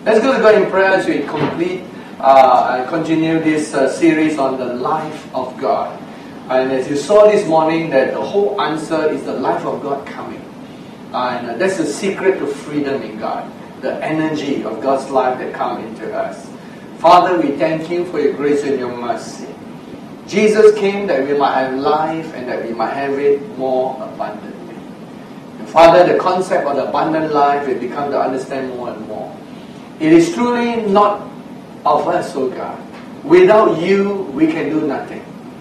Let's go to God in prayer as we complete and continue this series on the life of God. And as you saw this morning, that the whole answer is the life of God coming. And that's the secret to freedom in God, the energy of God's life that comes into us. Father, we thank you for your grace and your mercy. Jesus came that we might have life and that we might have it more abundantly. And Father, the concept of the abundant life, we become to understand more and more. It is truly not of us, O God. Without you, we can do nothing.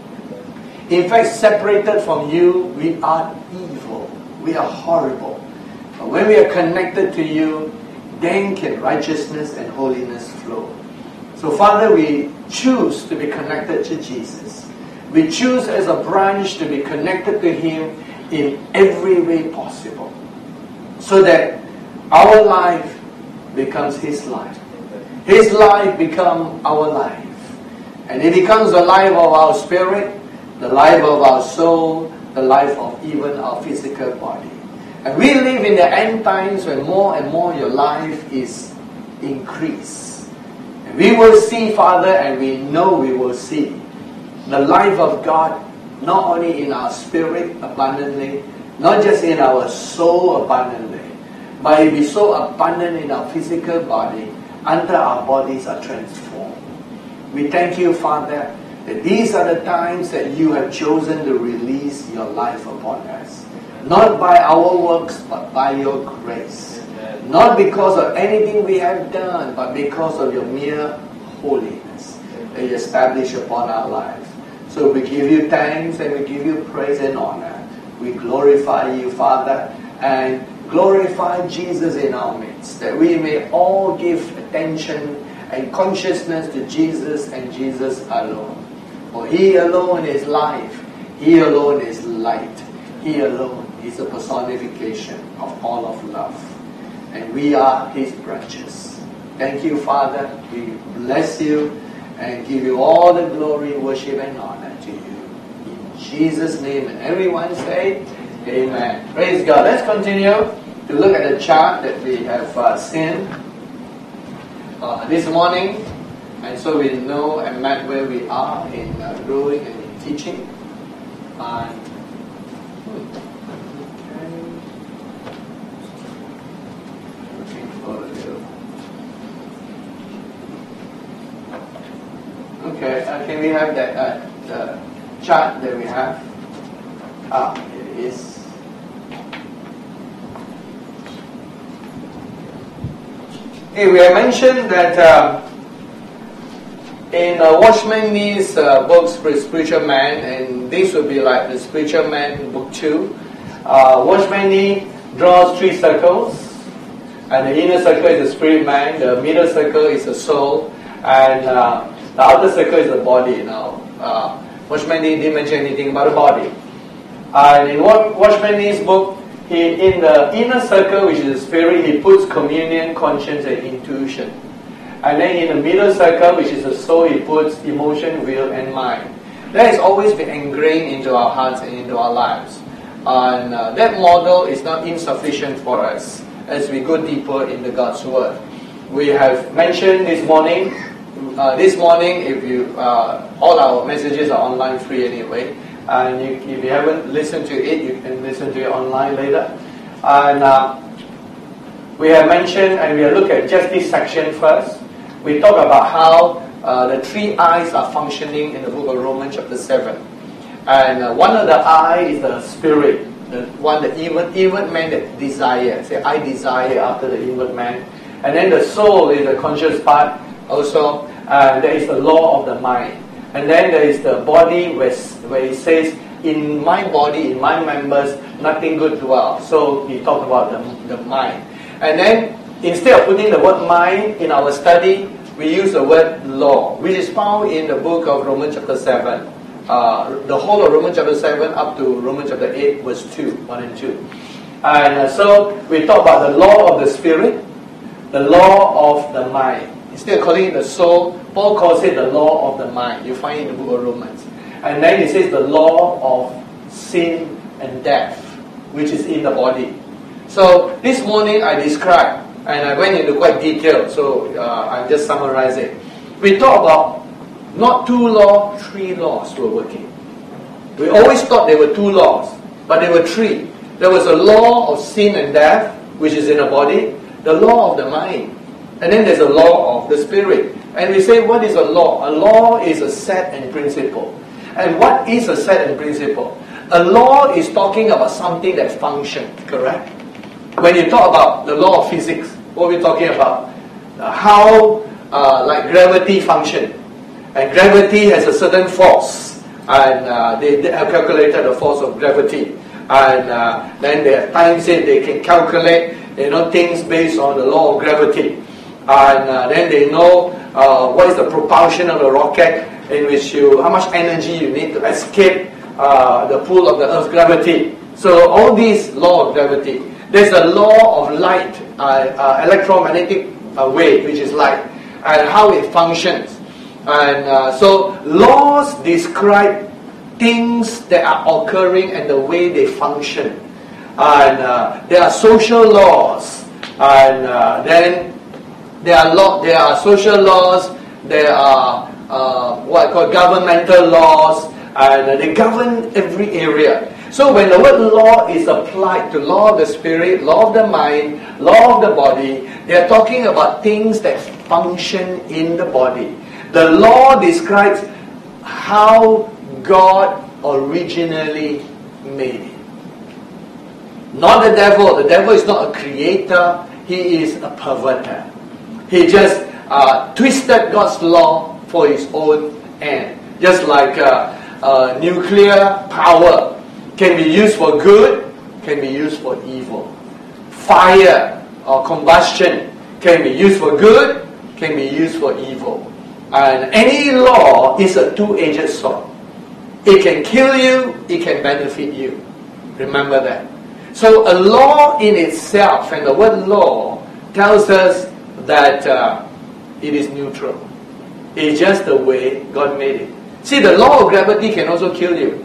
In fact, separated from you, we are evil. We are horrible. But when we are connected to you, then can righteousness and holiness flow. So Father, we choose to be connected to Jesus. We choose as a branch to be connected to Him in every way possible. So that our life becomes His life. His life becomes our life. And it becomes the life of our spirit, the life of our soul, the life of even our physical body. And we live in the end times when more and more your life is increased. And we will see, Father, and we know we will see the life of God not only in our spirit abundantly, not just in our soul abundantly, but it be so abundant in our physical body until our bodies are transformed. We thank you, Father, that these are the times that you have chosen to release your life upon us. Not by our works, but by your grace. Not because of anything we have done, but because of your mere holiness that you establish upon our lives. So we give you thanks and we give you praise and honor. We glorify you, Father, and glorify Jesus in our midst, that we may all give attention and consciousness to Jesus and Jesus alone. For He alone is life. He alone is light. He alone is a personification of all of love. And we are His branches. Thank you, Father. We bless you and give you all the glory, worship, and honor to you. In Jesus' name, and everyone say, Amen. Praise God. Let's continue to look at the chart that we have seen this morning. And so we know and met where we are in growing and in teaching. Okay, can we have that the chart that we have? It is. Okay, we have mentioned that in Watchman Nee's books for Spiritual Man, and this will be like the Spiritual Man book 2. Watchman Nee draws 3 circles, and the inner circle is the spirit man, the middle circle is the soul, and the outer circle is the body. Now, Watchman Nee didn't mention anything about the body. And in Watchman Nee's book, in the inner circle, which is the spirit, he puts communion, conscience, and intuition. And then in the middle circle, which is the soul, he puts emotion, will, and mind. That has always been ingrained into our hearts and into our lives. And that model is not insufficient for us as we go deeper in the God's Word. We have mentioned this morning, if you all our messages are online free anyway. And if you haven't listened to it, you can listen to it online later. And we have mentioned, and we'll look at just this section first. We talk about how the 3 eyes are functioning in the book of Romans chapter 7. And one of the eyes is the spirit, the one, the inward man that desires. Say, I desire after the inward man. And then the soul is the conscious part also. There is the law of the mind. And then there is the body where it says, in my body, in my members, nothing good dwells. So he talked about the mind. And then instead of putting the word mind in our study, we use the word law, which is found in the book of Romans chapter 7. The whole of Romans chapter 7 up to Romans chapter 8 verse 2, 1 and 2. And so we talk about the law of the spirit, the law of the mind. Instead of calling it the soul, Paul calls it the law of the mind. You find it in the book of Romans. And then he says the law of sin and death, which is in the body. So this morning I described And I went into quite detail, so I'll just summarize it. We talked about not 2 laws, 3 laws were working. We always thought there were 2 laws, but there were 3. There was a law of sin and death, which is in the body, the law of the mind, and then there's a law of the spirit. And we say, what is a law? A law is a set and principle. And what is a set and principle? A law is talking about something that functions, correct? When you talk about the law of physics, what we're talking about? How like gravity function. And gravity has a certain force. And they have calculated the force of gravity. And then there are times that they can calculate things based on the law of gravity. And then they know what is the propulsion of the rocket, in which how much energy you need to escape the pull of the Earth's gravity. So all these law of gravity. There's a law of light, electromagnetic wave, which is light, and how it functions. And so laws describe things that are occurring and the way they function. And there are social laws, and then there are social laws. There are what I call governmental laws, and they govern every area. So when the word law is applied to law of the spirit, law of the mind, law of the body, they are talking about things that function in the body. The law describes how God originally made it. Not the devil. The devil is not a creator. He is a perverter. He just twisted God's law for his own end. Just like nuclear power can be used for good, can be used for evil. Fire or combustion can be used for good, can be used for evil. And any law is a two-edged sword. It can kill you, it can benefit you. Remember that. So a law in itself, and the word law tells us that it is neutral. It's just the way God made it. See, the law of gravity can also kill you.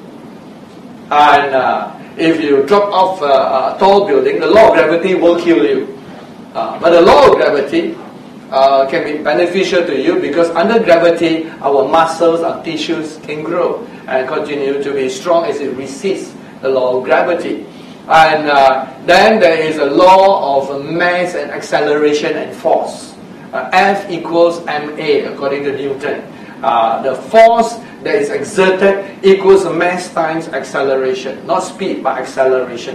And if you drop off a tall building, the law of gravity will kill you. But the law of gravity can be beneficial to you, because under gravity, our muscles, our tissues can grow and continue to be strong as it resists the law of gravity. And then there is a law of mass and acceleration and force. F equals ma according to Newton. The force that is exerted equals mass times acceleration. Not speed, but acceleration.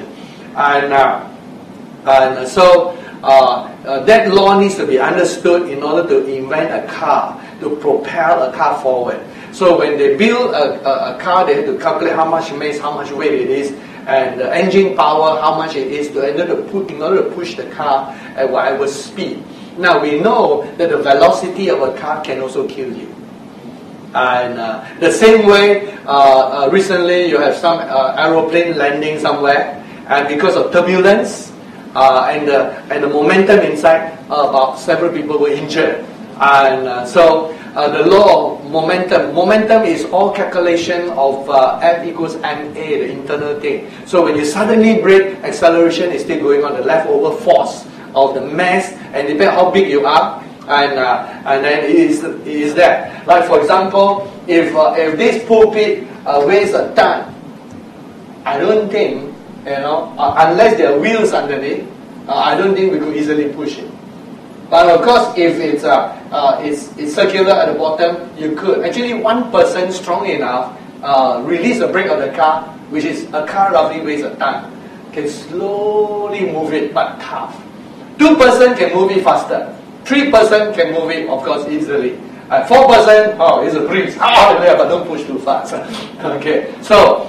And so that law needs to be understood in order to invent a car, to propel a car forward. So when they build a car, they have to calculate how much mass, how much weight it is, and the engine power, how much it is, in order to push the car at whatever speed. Now we know that the velocity of a car can also kill you. And the same way, recently you have some aeroplane landing somewhere, and because of turbulence and the momentum inside, about several people were injured. And so the law of momentum is all calculation of F equals ma, the internal thing. So when you suddenly brake, acceleration is still going on, the leftover force of the mass, and depending on how big you are, and then it is there. Like for example, if this pulpit weighs a ton, I don't think, unless there are wheels underneath, I don't think we could easily push it. But of course, if it's circular at the bottom, you could. Actually, one person strong enough release the brake of the car, which is a car roughly weighs a ton, can slowly move it, but tough. 2 person can move it faster. 3 person can move it, of course, easily. 4 person, it's a breeze. But don't push too fast. Okay, so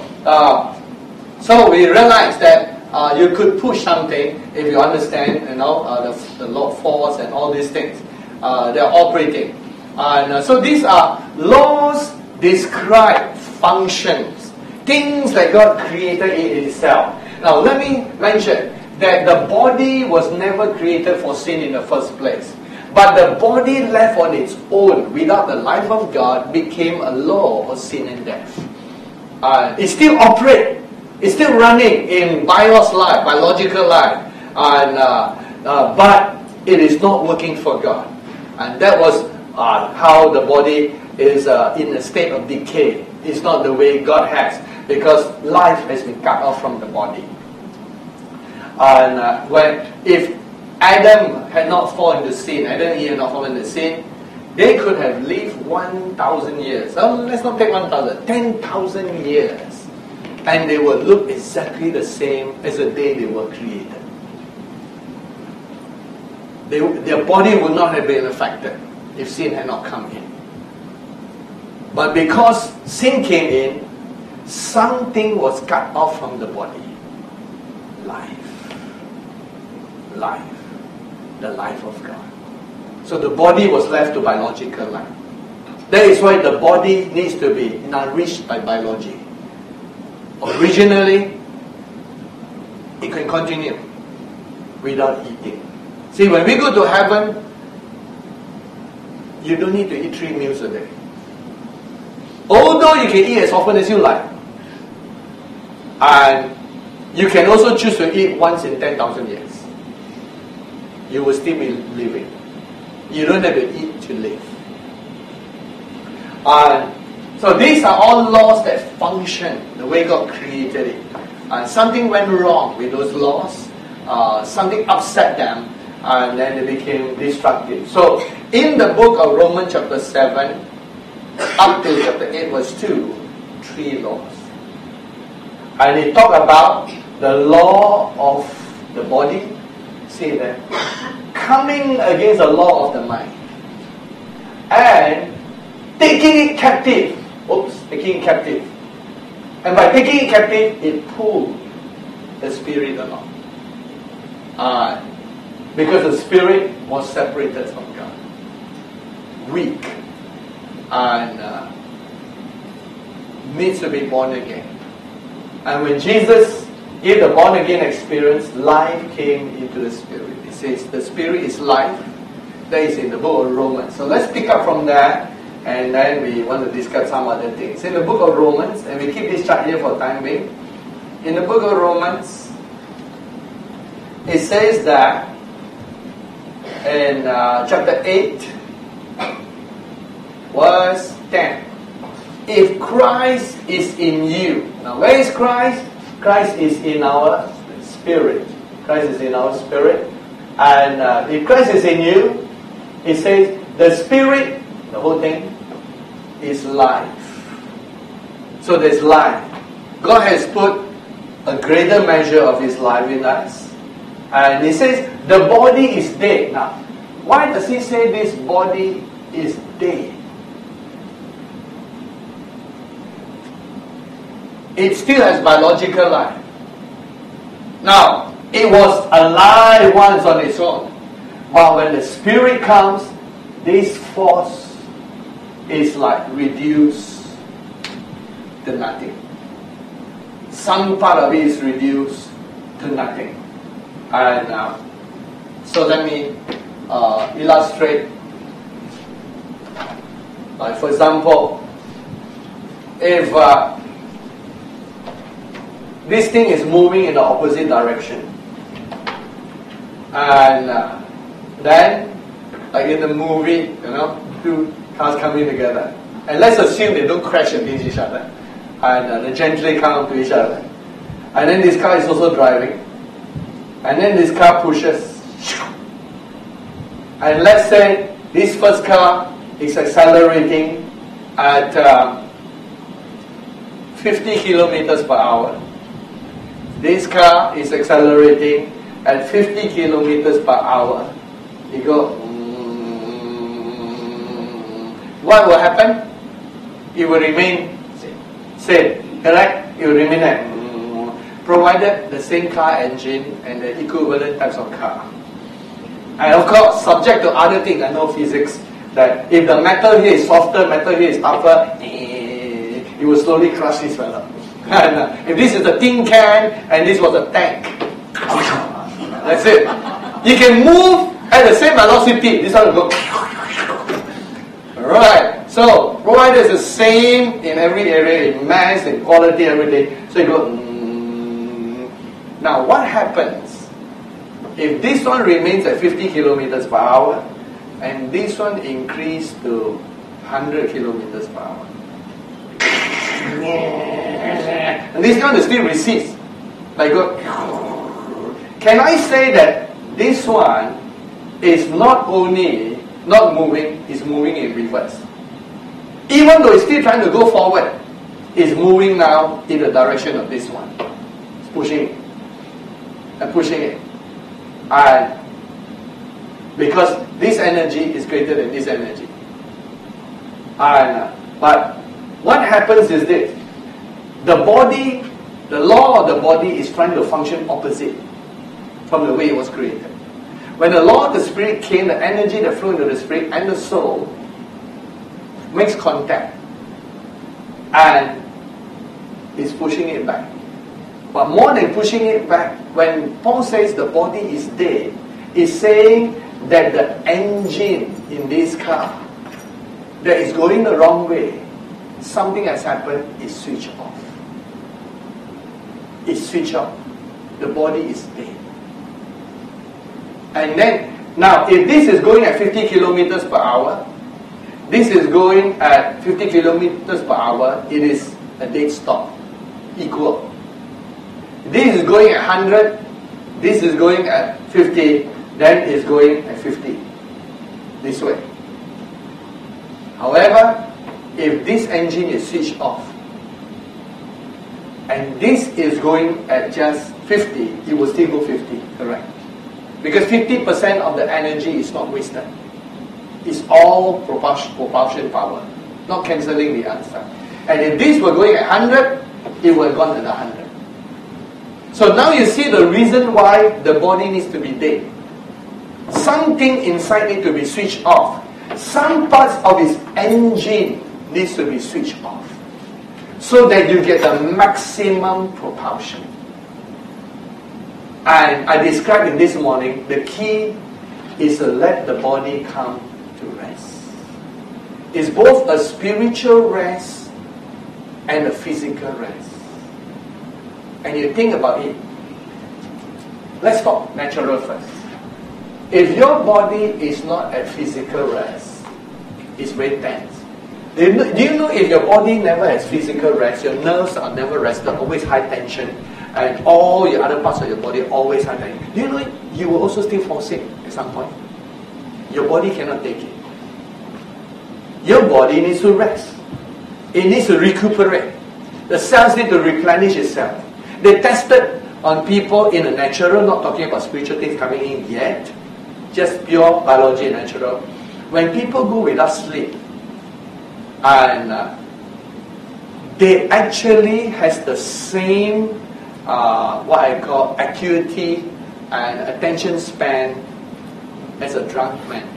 we realize that you could push something if you understand, the law of force and all these things. They are operating, and so these are laws describe functions, things that God created in itself. Now let me mention that the body was never created for sin in the first place. But the body left on its own without the life of God became a law of sin and death. It still operates. It's still running in biological life. But it is not working for God. And that was how the body is in a state of decay. It's not the way God has, because life has been cut off from the body. And if Adam had not fallen into sin, Adam and Eve had not fallen into sin, they could have lived 1,000 years. Let's not take 1,000, 10,000 years. And they would look exactly the same as the day they were created. Their body would not have been affected if sin had not come in. But because sin came in, something was cut off from the body. Life. The life of God. So the body was left to biological life. That is why the body needs to be nourished by biology. Originally, it can continue without eating. See, when we go to heaven, you don't need to eat 3 meals a day. Although you can eat as often as you like. And you can also choose to eat once in 10,000 years. You will still be living. You don't have to eat to live. And so these are all laws that function the way God created it. And something went wrong with those laws. Something upset them. And then they became destructive. So in the book of Romans chapter 7, up to chapter 8 verse 2, 3 laws. And it talk about the law of the body. See that? Coming against the law of the mind. And taking it captive. Taking it captive. And by taking it captive, it pulled the spirit along. Because the spirit was separated from God. Weak. And needs to be born again. And when Jesus gave the born again experience, life came into the spirit. It says the spirit is life. That is in the book of Romans. So let's pick up from there, and then we want to discuss some other things. In the book of Romans, and we keep this chart here for time being. In the book of Romans, it says that in chapter 8, verse 10. If Christ is in you. Now where is Christ? Christ is in our spirit. Christ is in our spirit. And if Christ is in you, it says the spirit, the whole thing, is life. So there's life. God has put a greater measure of His life in us. And He says the body is dead. Now, why does He say this body is dead? It still has biological life. Now, it was alive once on its own. But when the spirit comes, this force is like reduced to nothing. Some part of it is reduced to nothing. And so let me illustrate. For example, if this thing is moving in the opposite direction, and then, like in the movie, two cars coming together, and let's assume they don't crash against each other, and they gently come up to each other, and then this car is also driving, and then this car pushes, and let's say this first car is accelerating at 50 kilometers per hour. This car is accelerating at 50 kilometers per hour. You go, what will happen? It will remain same, correct? It will remain at, provided the same car engine and the equivalent types of car. And of course, subject to other things, I know physics, that if the metal here is softer, metal here is tougher, it will slowly crush this fellow. And if this is a tin can and this was a tank, that's it. You can move at the same velocity. This one will go. Alright. So, provided it's the same in every area, in mass, in quality, everything. So you go. Now, what happens if this one remains at 50 kilometers per hour, and this one increased to 100 kilometers per hour, and this one still recedes. Like, can I say that this one is not only not moving, it's moving in reverse? Even though it's still trying to go forward, it's moving now in the direction of this one. It's pushing it. And pushing it. And because this energy is greater than this energy. And but what happens is this. The body, the law of the body is trying to function opposite from the way it was created. When the law of the spirit came, the energy that flew into the spirit and the soul makes contact and is pushing it back. But more than pushing it back, when Paul says the body is dead, is saying that the engine in this car that is going the wrong way, something has happened, is switched off. It's switched off. The body is dead. And then, now if this is going at 50 kilometers per hour, this is going at 50 kilometers per hour, it is a dead stop, equal. This is going at 100, this is going at 50, then it's going at 50, this way. However, if this engine is switched off, and this is going at just 50, it will still go 50, correct? Because 50% of the energy is not wasted. It's all propulsion power, not cancelling the other side. And if this were going at 100, it would have gone at 100. So now you see the reason why the body needs to be dead. Something inside needs to be switched off. Some parts of its engine needs to be switched off, so that you get the maximum propulsion. And I described in this morning, the key is to let the body come to rest. It's both a spiritual rest and a physical rest. And you think about it. Let's talk natural first. If your body is not at physical rest, it's very tense. Do you know if your body never has physical rest, your nerves are never rested, always high tension, and all your other parts of your body always high tension? Do you know you will also still fall sick at some point? Your body cannot take it. Your body needs to rest. It needs to recuperate. The cells need to replenish itself. They tested on people in the natural, not talking about spiritual things coming in yet, just pure biology and natural. When people go without sleep, and they actually has the same what I call acuity and attention span as a drunk man.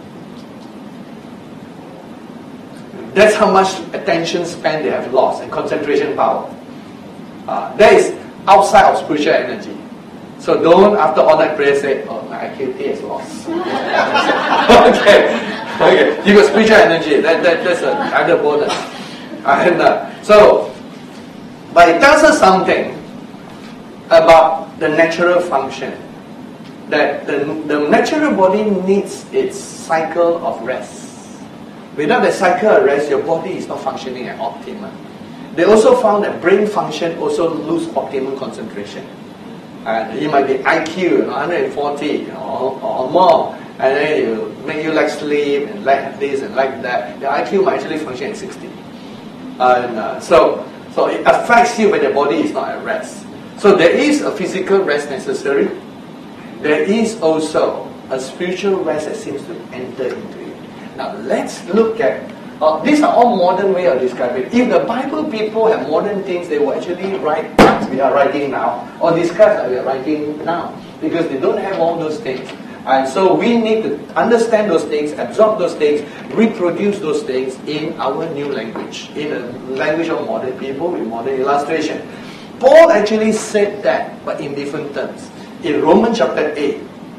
That's how much attention span they have lost and concentration power. That is outside of spiritual energy. So don't, after all that prayer, say, oh, my acuity is lost. Okay. You got spiritual energy. That's another bonus. And but it tells us something about the natural function. That the natural body needs its cycle of rest. Without the cycle of rest, your body is not functioning at optimum. They also found that brain function also lose optimum concentration. And it might be IQ 140 or more, and then you make you like sleep and like this and like that. The IQ might actually function at 60. And so it affects you when your body is not at rest. So there is a physical rest necessary. There is also a spiritual rest that seems to enter into it. Now let's look at, these are all modern way of describing it. If the Bible people have modern things, they will actually write what we are writing now, or discuss what we are writing now, because they don't have all those things. And so we need to understand those things, absorb those things, reproduce those things in our new language, in the language of modern people with modern illustration. Paul actually said that, but in different terms. In Romans chapter 8,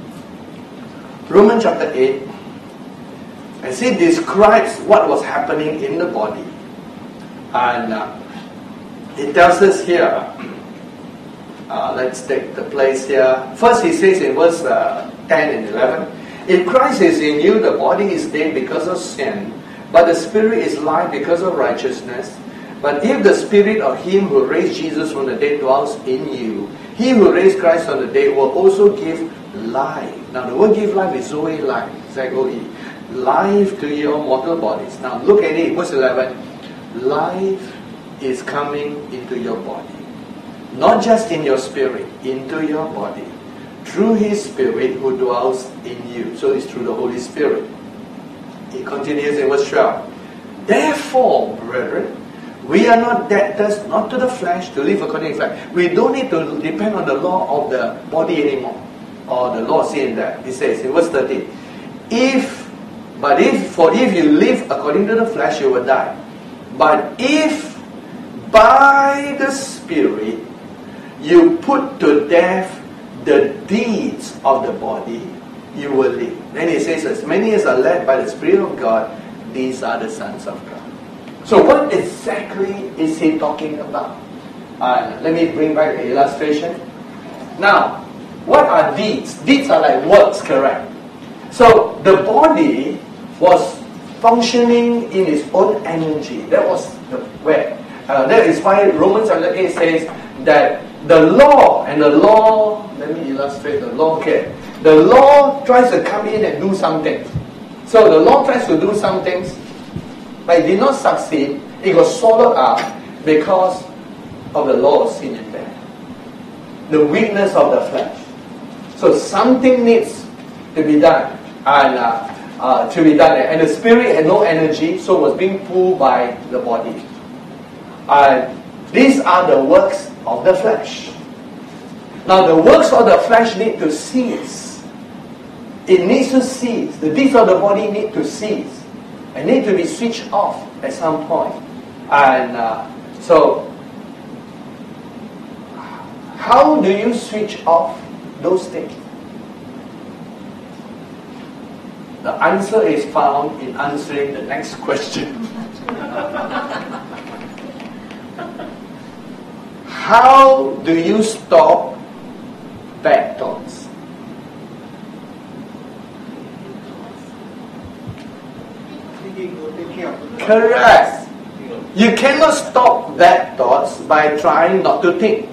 as he describes what was happening in the body, and it tells us here, Let's take the place here. First he says in verse 10 and 11, if Christ is in you, the body is dead because of sin, but the spirit is life because of righteousness. But if the spirit of him who raised Jesus from the dead dwells in you, he who raised Christ from the dead will also give life. Now the word give life is Zoe life, Z-O-E. Life to your mortal bodies. Now look at it, verse 11. Life is coming into your body. Not just in your spirit, into your body. Through his spirit who dwells in you. So it's through the Holy Spirit. It continues in verse 12. Therefore, brethren, we are not debtors, not to the flesh, to live according to the flesh. We don't need to depend on the law of the body anymore. Or the law of sin there. It says in verse 13. If you live according to the flesh, you will die. But if by the Spirit you put to death the deeds of the body, you will live. Then he says, as many as are led by the Spirit of God, these are the sons of God. So what exactly is he talking about? Let me bring back the illustration. Now, what are deeds? Deeds are like works, correct? So the body was functioning in its own energy. That was that is why Romans chapter 8 says that the law, let me illustrate the law here. The law tries to come in and do something. So the law tries to do some things, but it did not succeed. It got swallowed up because of the law of sin and death. The weakness of the flesh. So something needs to be done. And the spirit had no energy, so was being pulled by the body. And these are the works of the flesh. Now the works of the flesh need to cease. It needs to cease. The deeds of the body need to cease. And need to be switched off at some point. And so, how do you switch off those things? The answer is found in answering the next question. How do you stop bad thoughts? Correct. You cannot stop bad thoughts by trying not to think.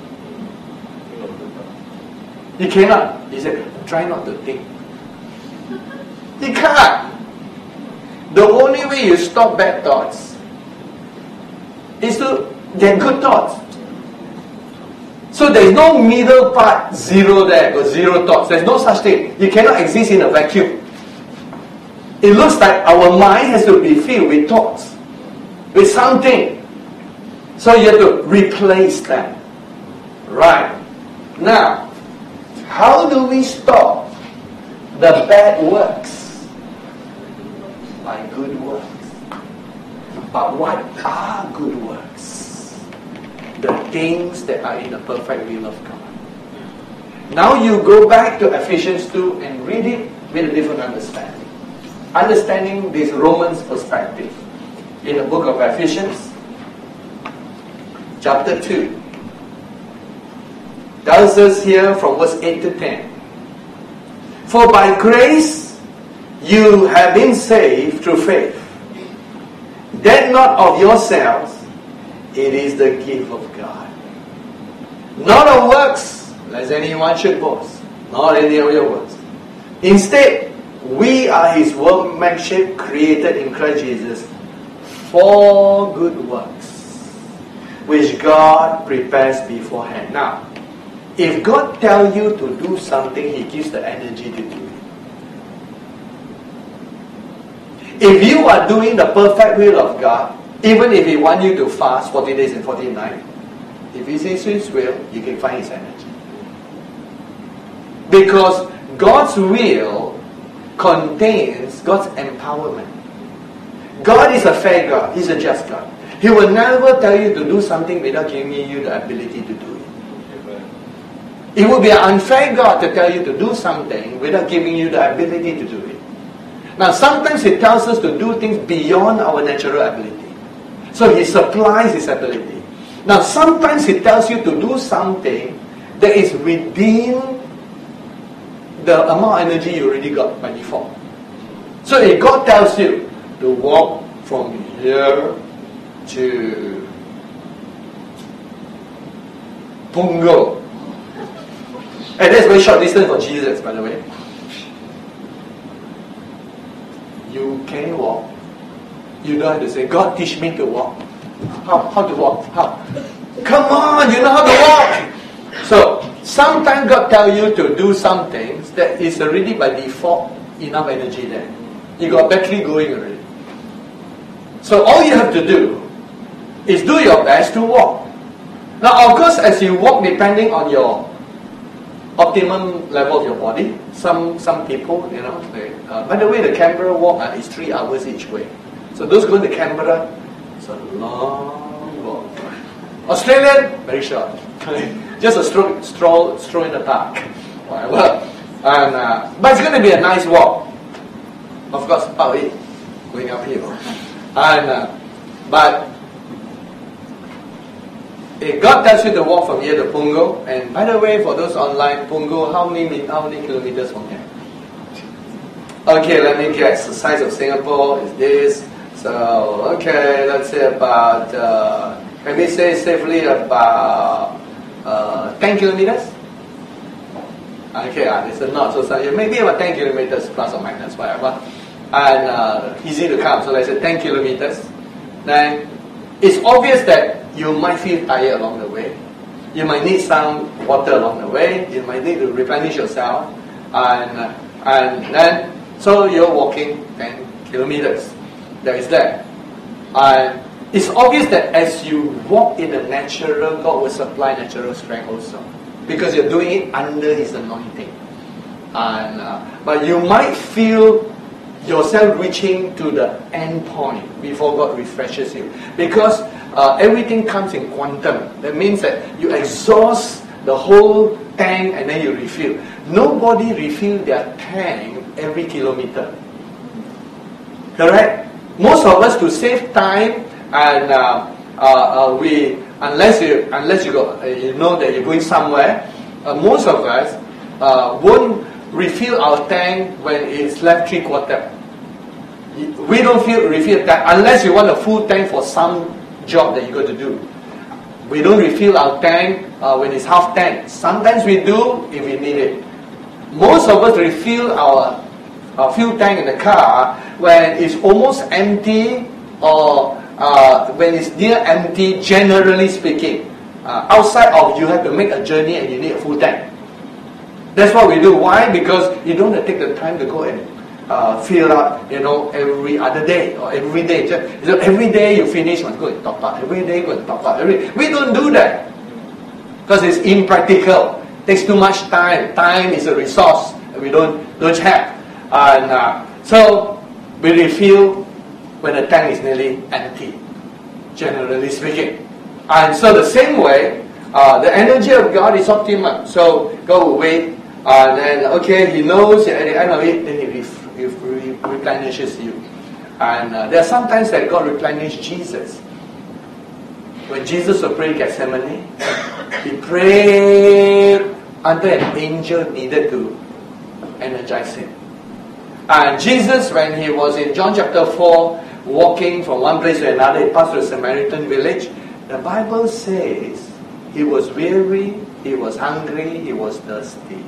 You cannot. He said, try not to think. You can't. The only way you stop bad thoughts is to get good thoughts. So there is no middle part, zero there, or zero thoughts. There's no such thing. You cannot exist in a vacuum. It looks like our mind has to be filled with thoughts, with something. So you have to replace them. Right. Now, how do we stop the bad works? By good works. But what are good works? The things that are in the perfect will of God. Now you go back to Ephesians 2 and read it with a different understanding. Understanding this Romans perspective. In the book of Ephesians, chapter 2. Tells us here from verse 8 to 10. For by grace you have been saved through faith. That not of yourselves, it is the gift of God. Not of works, lest anyone should boast. Not any of your works. Instead, we are His workmanship created in Christ Jesus for good works, which God prepares beforehand. Now, if God tells you to do something, He gives the energy to do it. If you are doing the perfect will of God, even if He wants you to fast 40 days and 40 nights, if He says His will, you can find His energy. Because God's will contains God's empowerment. God is a fair God. He's a just God. He will never tell you to do something without giving you the ability to do it. It would be an unfair God to tell you to do something without giving you the ability to do it. Now, sometimes He tells us to do things beyond our natural ability. So He supplies His ability. Now, sometimes He tells you to do something that is within the amount of energy you already got by default. So if God tells you to walk from here to Punggol, and that's very short distance for Jesus, by the way. You can walk. You don't have to say, God teach me to walk. How to walk? How? Come on, you know how to walk. So sometimes God tells you to do some things that is already by default enough energy there. You got battery going already. So all you have to do is do your best to walk. Now of course as you walk, depending on your optimum level of your body, some people, you know, by the way, the Canberra walk is 3 hours each way. So those going to Canberra, it's a long walk. Australian, very short. Just a stroll in the park, whatever. And but it's going to be a nice walk. Of course, going uphill. And but if God tells you to walk from here to Punggol, and by the way, for those online, Punggol, how many kilometers from here? Okay, let me guess. The size of Singapore is this. So, okay, let's say about, can we say safely about 10 kilometers? Okay, this is not so serious. Maybe about 10 kilometers plus or minus, whatever. And easy to count. So let's say 10 kilometers. Then it's obvious that you might feel tired along the way. You might need some water along the way. You might need to replenish yourself. And then, so you're walking 10 kilometers. That is that. And it's obvious that as you walk in the natural, God will supply natural strength also. Because you're doing it under His anointing. And but you might feel yourself reaching to the end point before God refreshes you. Because everything comes in quantum. That means that you exhaust the whole tank and then you refill. Nobody refills their tank every kilometer. Correct? Most of us, to save time, and unless you go, you know that you're going somewhere, most of us won't refill our tank when it's left 3/4. We don't refill tank unless you want a full tank for some job that you got to do. We don't refill our tank when it's half tank. Sometimes we do if we need it. Most of us refill our fuel tank in the car when it's almost empty or when it's near empty, generally speaking. Outside of you have to make a journey and you need a full tank. That's what we do. Why? Because you don't have to take the time to go and fill up, every other day or every day. So every day you finish, must go and top up. Every day go and top up. We don't do that because it's impractical. It takes too much time. Time is a resource that we don't have. And so we refill when the tank is nearly empty, generally speaking. And so the same way, the energy of God is optimum. So God will wait, and then He knows at the end of it, then He replenishes you. And there are some times that God replenishes Jesus. When Jesus would pray in Gethsemane, He prayed until an angel needed to energize Him. And Jesus, when He was in John chapter 4, walking from one place to another, He passed through a Samaritan village. The Bible says He was weary, He was hungry, He was thirsty.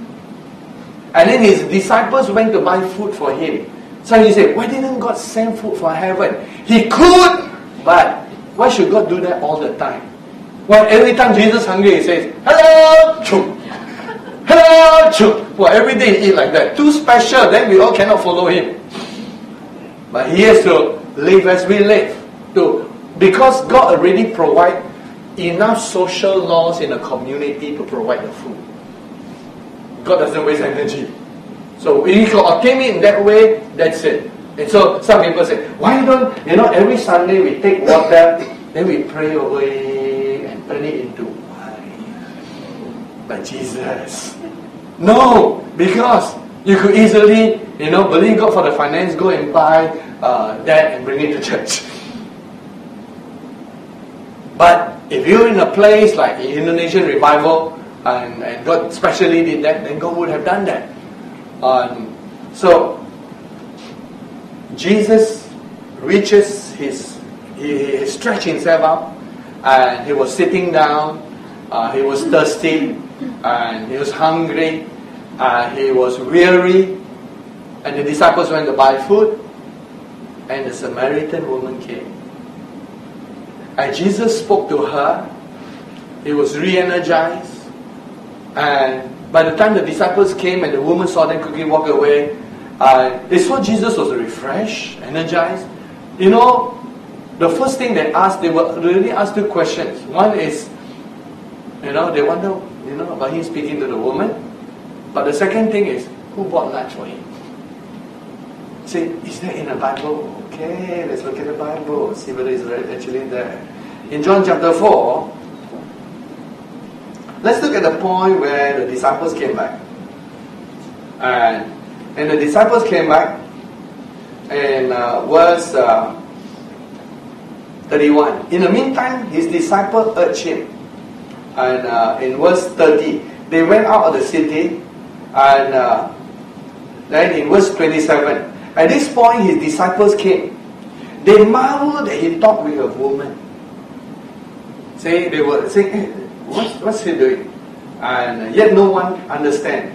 And then His disciples went to buy food for Him. So He said, why didn't God send food from heaven? He could, but why should God do that all the time? Well, every time Jesus is hungry, He says, hello, chuk. Hello, chuk. Well, every day He eat like that. Too special, then we all cannot follow Him. But He has to live as we live. Because God already provide enough social laws in a community to provide the food. God doesn't waste energy. So we can obtain it in that way, that's it. And so some people say, why don't, every Sunday we take water, then we pray away and turn it into wine. But Jesus, no, because you could easily, believe God for the finance, go and buy that and bring it to church. But if you're in a place like Indonesian revival, and God specially did that, then God would have done that. So Jesus reaches he stretched himself up, and he was sitting down. He was thirsty, and he was hungry, and he was weary, and the disciples went to buy food, and the Samaritan woman came. And Jesus spoke to her. He was re-energized, and by the time the disciples came and the woman saw them quickly walk away, they saw Jesus was refreshed, energized. You know, the first thing they asked, they were really asked two questions. One is, they wonder, about him speaking to the woman. But the second thing is, who bought lunch for him? Say, is that in the Bible? Okay, let's look at the Bible, see whether it's actually there. In John chapter 4, let's look at the point where the disciples came back. And the disciples came back, and verse 31. In the meantime, his disciple urged him. And in verse 30, they went out of the city, and then in verse 27, at this point his disciples came. They marveled that he talked with a woman. They were saying, hey, what's he doing? And yet no one understand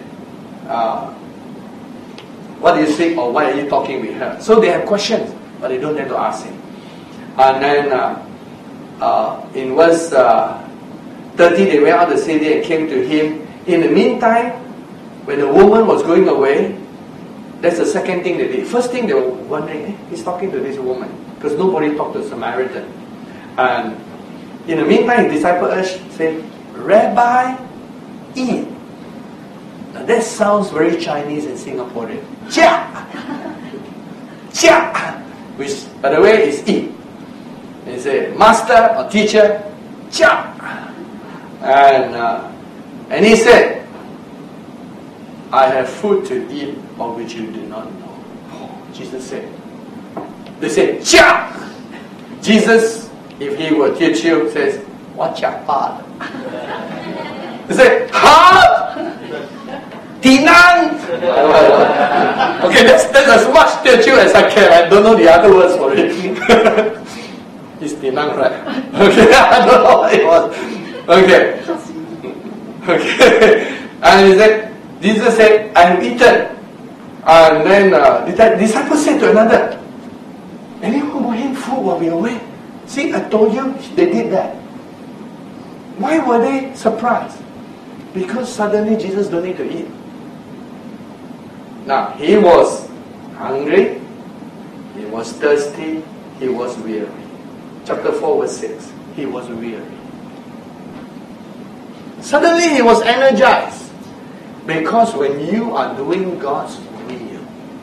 what do you say, or why are you talking with her? So they have questions, but they don't have to ask him. And then in verse 30, they went out of the city and came to him. In the meantime, when the woman was going away, that's the second thing they did. First thing, they were wondering, he's talking to this woman, because nobody talked to a Samaritan. And in the meantime, his disciple said, Rabbi, eat. Now that sounds very Chinese and Singaporean. Chia! Chia! Which, by the way, is eat. He said, Master or teacher, chia! And he said, I have food to eat of which you do not know. Jesus said. They said, chia! Jesus, if he will teach you, says, what chia pa? He said, huh? Tinang! Okay, that's as much Teochew as I can. I don't know the other words for it. It's Tinang, right? Okay, I don't know what it was. Okay. And Jesus said, I have eaten. And then the disciples said to another, anyone will eat food while we are away? See, I told you they did that. Why were they surprised? Because suddenly Jesus don't need to eat. Now, he was hungry, he was thirsty, he was weary. Chapter 4 verse 6, he was weary. Suddenly he was energized. Because when you are doing God's will,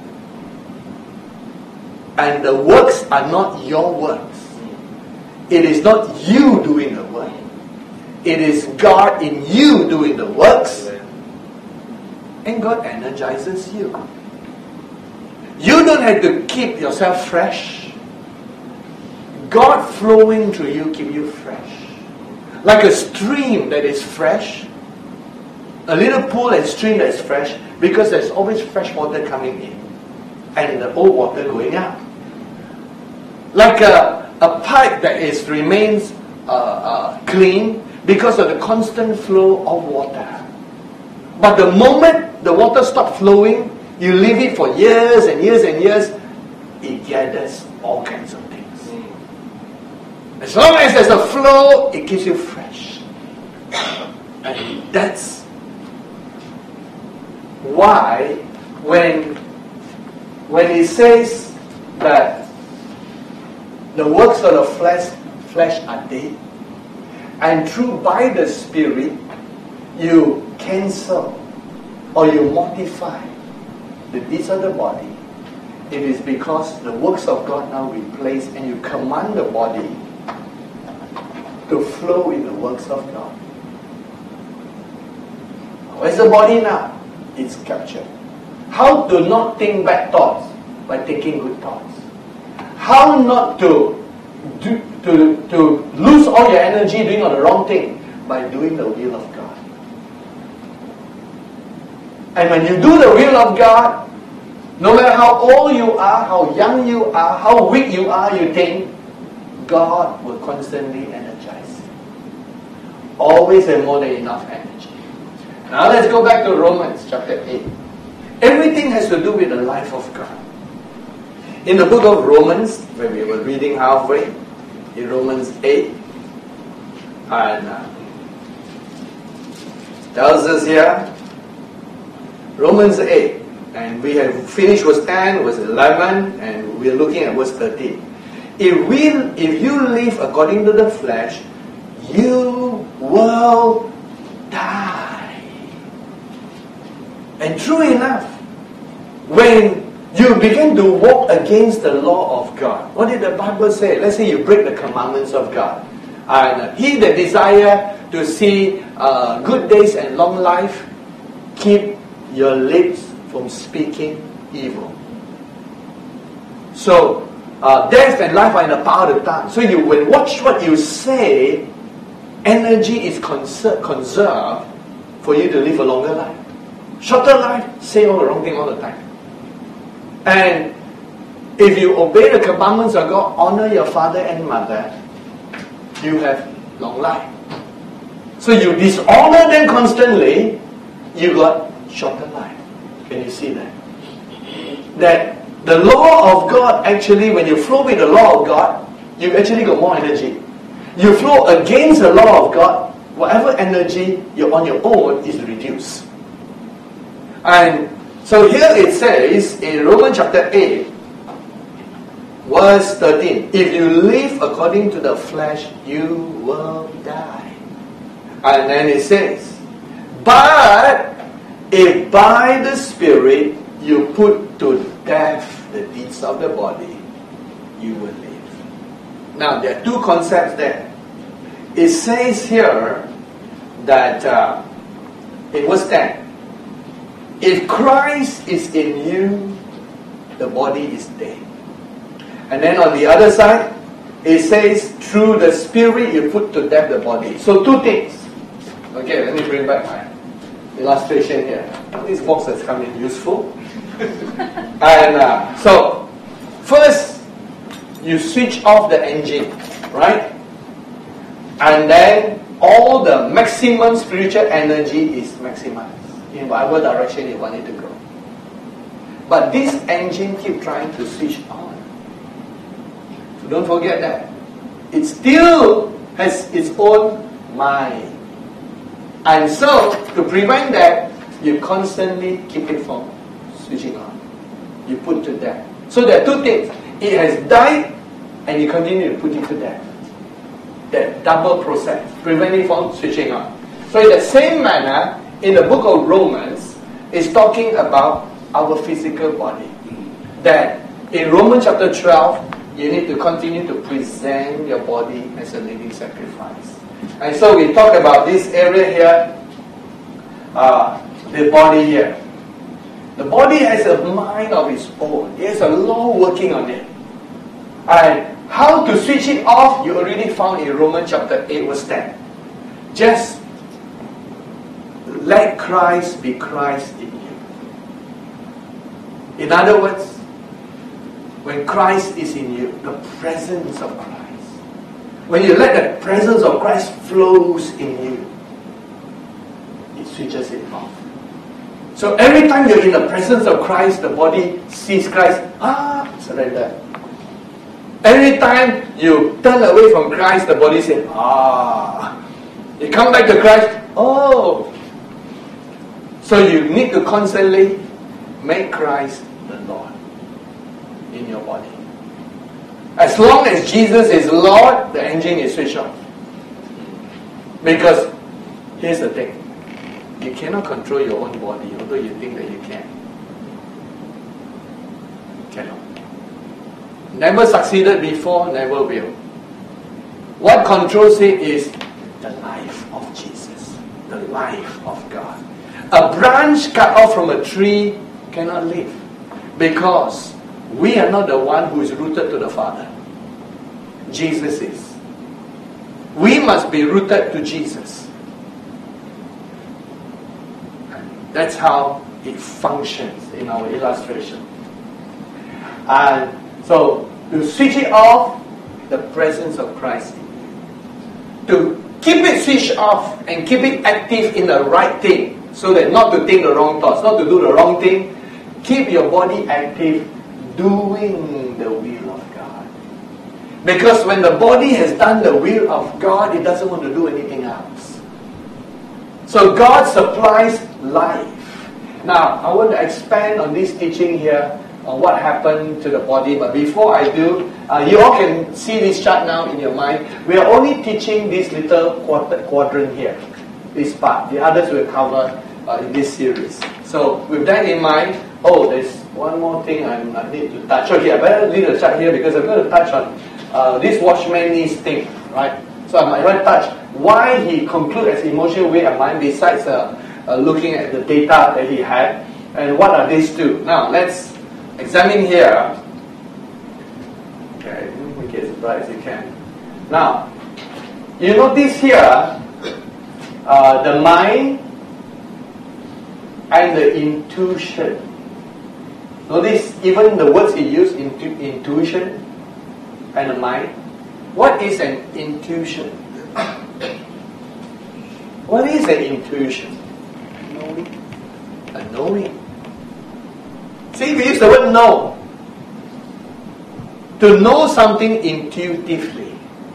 and the works are not your works, it is not you doing the work, it is God in you doing the works, and God energizes you. You don't have to keep yourself fresh. God flowing through you keep you fresh. Like a stream that is fresh, a little pool and stream that is fresh, because there's always fresh water coming in and the old water going out. Like a pipe that remains clean because of the constant flow of water. But the moment the water stops flowing, you leave it for years and years and years, it gathers all kinds of things. As long as there's a flow, it keeps you fresh. And that's why when he says that the works of the flesh are dead, and by the Spirit you cancel or you mortify the deeds of the body, it is because the works of God now replace, and you command the body to flow in the works of God. Where's the body now? It's captured. How to not think bad thoughts? By taking good thoughts. How not to lose all your energy doing all the wrong thing? By doing the will of God. And when you do the will of God, no matter how old you are, how young you are, how weak you are, you think, God will constantly energize you. Always have more than enough energy. Now let's go back to Romans chapter 8. Everything has to do with the life of God. In the book of Romans, when we were reading halfway, in Romans 8, and tells us here, Romans 8, and we have finished verse 10, verse 11, and we are looking at verse 13. If you live according to the flesh, you will die. And true enough, when you begin to walk against the law of God, what did the Bible say? Let's say you break the commandments of God. And he that desire to see good days and long life, keep your lips from speaking evil. So, death and life are in the power of the tongue. So you will watch what you say. Energy is conserved for you to live a longer life. Shorter life, say all the wrong thing all the time. And if you obey the commandments of God, honor your father and mother, you have long life. So you dishonor them constantly, you got shorter life. Can you see that? That the law of God, actually, when you flow with the law of God, you actually got more energy. You flow against the law of God, whatever energy you're on your own is reduced. And so here it says in Romans chapter 8, verse 13, if you live according to the flesh, you will die. And then it says, but if by the Spirit you put to death the deeds of the body, you will live. Now there are two concepts there. It says here that in verse 10, if Christ is in you, the body is dead. And then on the other side, it says, through the Spirit you put to death the body. So two things. Okay, let me bring back my illustration here. This box has come in useful. And so, first, you switch off the engine, right? And then all the maximum spiritual energy is maximized in whatever direction you want it to go. But this engine keeps trying to switch on. So don't forget that. It still has its own mind. And so, to prevent that, you constantly keep it from switching on. You put to death. So there are two things. It has died, and you continue to put it to death. That double process, prevent it from switching on. So in the same manner, in the book of Romans, it's talking about our physical body. That in Romans chapter 12, you need to continue to present your body as a living sacrifice. And so we talk about this area here, the body here. The body has a mind of its own. It has a law working on it. And how to switch it off, you already found in Romans chapter 8 verse 10. Just let Christ be Christ in you. In other words, when Christ is in you, the presence of Christ. When you let the presence of Christ flows in you, it switches it off. So every time you're in the presence of Christ, the body sees Christ, surrender. Every time you turn away from Christ, the body says, You come back to Christ, So you need to constantly make Christ the Lord in your body. As long as Jesus is Lord, the engine is switched off. Because here's the thing. You cannot control your own body, although you think that you can. Cannot. Never succeeded before, never will. What controls it is the life of Jesus. The life of God. A branch cut off from a tree cannot live. Because we are not the one who is rooted to the Father. Jesus is. We must be rooted to Jesus. That's how it functions in our illustration. And so, to switch it off, the presence of Christ. To keep it switched off and keep it active in the right thing, so that not to think the wrong thoughts, not to do the wrong thing. Keep your body active, doing the will of God. Because when the body has done the will of God, it doesn't want to do anything else. So God supplies life. Now, I want to expand on this teaching here, on what happened to the body. But before I do, you all can see this chart now in your mind. We are only teaching this little quadrant here, this part. The others will cover in this series. So with that in mind, there's one more thing I need to touch. Okay, I better leave the chart here because I'm going to touch on this watchman needs thing, right? So I might want to touch why he concluded as emotional way of mind besides looking at the data that he had, and what are these two. Now let's examine here. Okay, make it as bright as you can. Now, you notice here the mind and the intuition. Notice even the words he used, intuition and the mind. What is an intuition? What is an intuition? A knowing. See, we use the word know. To know something intuitively.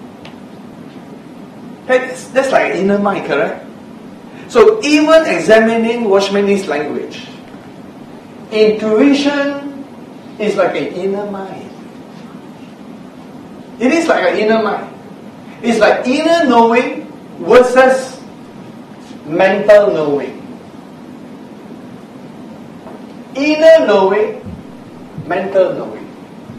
That's like inner mind, correct? So even examining Watchman's language, intuition is like an inner mind. It is like an inner mind. It's like inner knowing versus mental knowing. Inner knowing, mental knowing.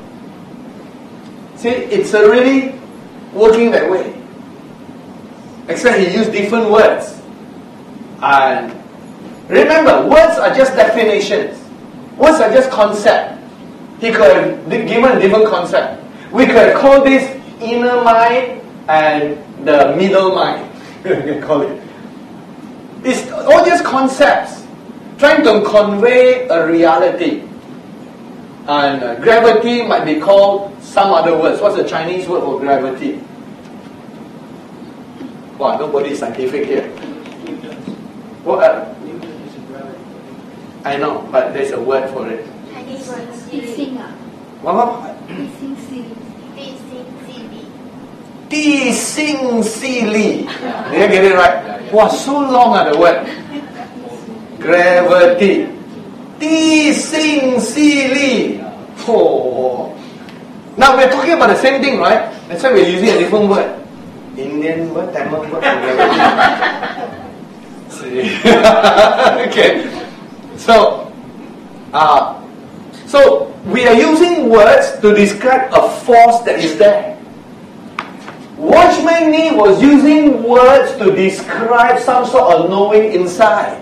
See, it's really working that way. Except he used different words. And remember, words are just definitions. Words are just concept. He could have given a different concept. We could call this inner mind and the middle mind. We can call it. It's all just concepts trying to convey a reality. And gravity might be called some other words. What's the Chinese word for gravity? Wow, nobody is scientific here. What? I know, but there's a word for it. Chinese word. What? 地心吸力. Did I get it right? Wow, so long the word. Gravity. 地心吸力. Oh. Now we're talking about the same thing, right? That's why we're using a different word. Indian word, Tamil word for gravity. See? Okay. So we are using words to describe a force that is there. Watchman Nee was using words to describe some sort of knowing inside.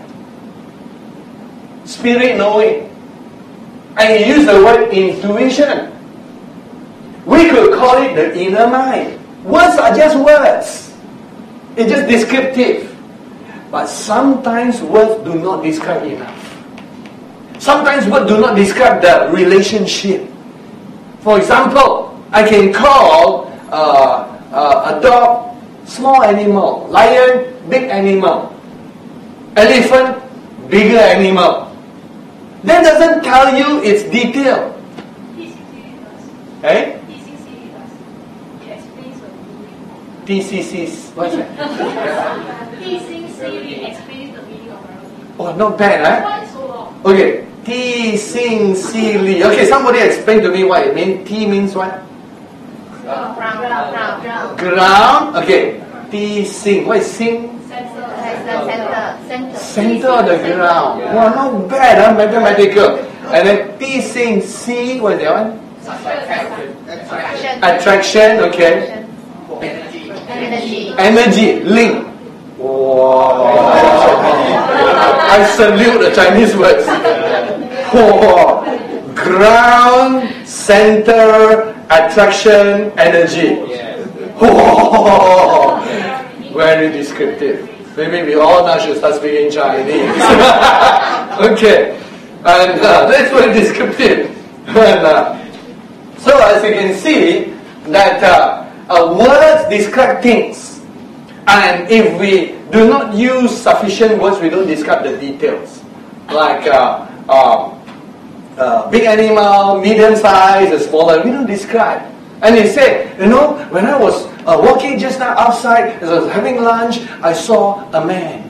Spirit knowing. And he used the word intuition. We could call it the inner mind. Words are just words. It's just descriptive. But sometimes words do not describe enough. Sometimes words do not describe the relationship. For example, I can call a dog, small animal. Lion, big animal. Elephant, bigger animal. That doesn't tell you its detail. Eh? TCC, what's that? TCC explains the meaning of our. Oh, not bad, eh? Why is so long? Okay, T Sing Si Li. Okay, somebody explain to me what it means. T means what? Ground. Ground. Okay. T Sing. What is Sing? Center of the ground. Wow, not bad, huh? Mathematical. And then T Sing Si. What is that one? Attraction. Okay. Energy. Link. Wow. I salute the Chinese words. Wow. Ground, center, attraction, energy. Wow. Very descriptive. Maybe we all now should start speaking Chinese. Okay. And that's very descriptive. And, so as you can see, that words describe things. And if we do not use sufficient words, we don't describe the details. Like big animal, medium size, and smaller, we don't describe. And he said, when I was walking just now outside, as I was having lunch, I saw a man.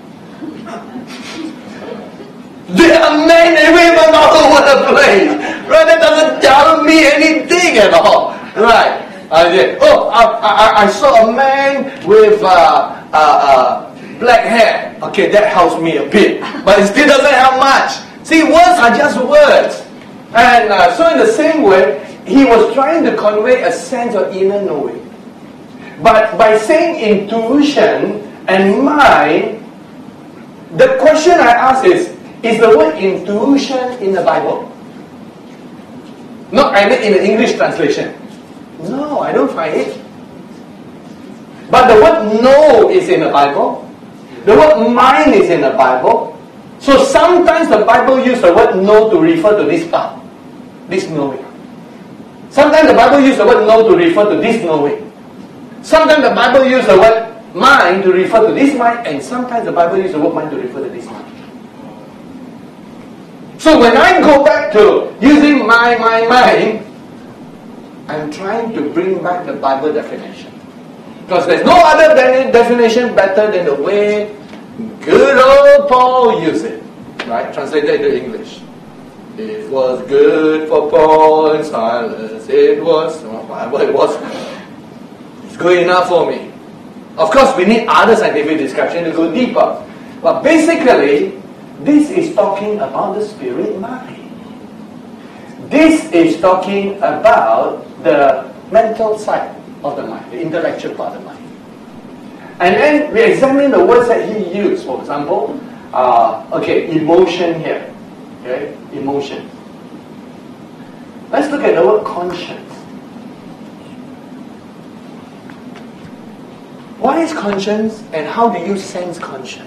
There are men and women all over the place. Right? That doesn't tell me anything at all. Right? I saw a man with black hair. Okay, that helps me a bit. But it still doesn't help much. See, words are just words. And so in the same way, he was trying to convey a sense of inner knowing. But by saying intuition and mind, the question I ask is the word intuition in the Bible? No, I mean in the English translation. No, I don't find it. But the word know is in the Bible. The word mind is in the Bible. So sometimes the Bible uses the word know to refer to this part, this knowing. Sometimes the Bible uses the word know to refer to this knowing. Sometimes the Bible uses the word mind to refer to this mind, and sometimes the Bible uses the word mind to refer to this mind. So when I go back to using my mind, I'm trying to bring back the Bible definition. Because there's no other definition better than the way good old Paul used it. Right? Translated into English. It was good for Paul and Silas. It was, whatever it was. It's good enough for me. Of course, we need other scientific description to go deeper. But basically, this is talking about the spirit mind. This is talking about the mental side of the mind, the intellectual part of the mind. And then we examine the words that he used. For example, emotion here. Okay, emotion. Let's look at the word conscience. What is conscience and how do you sense conscience?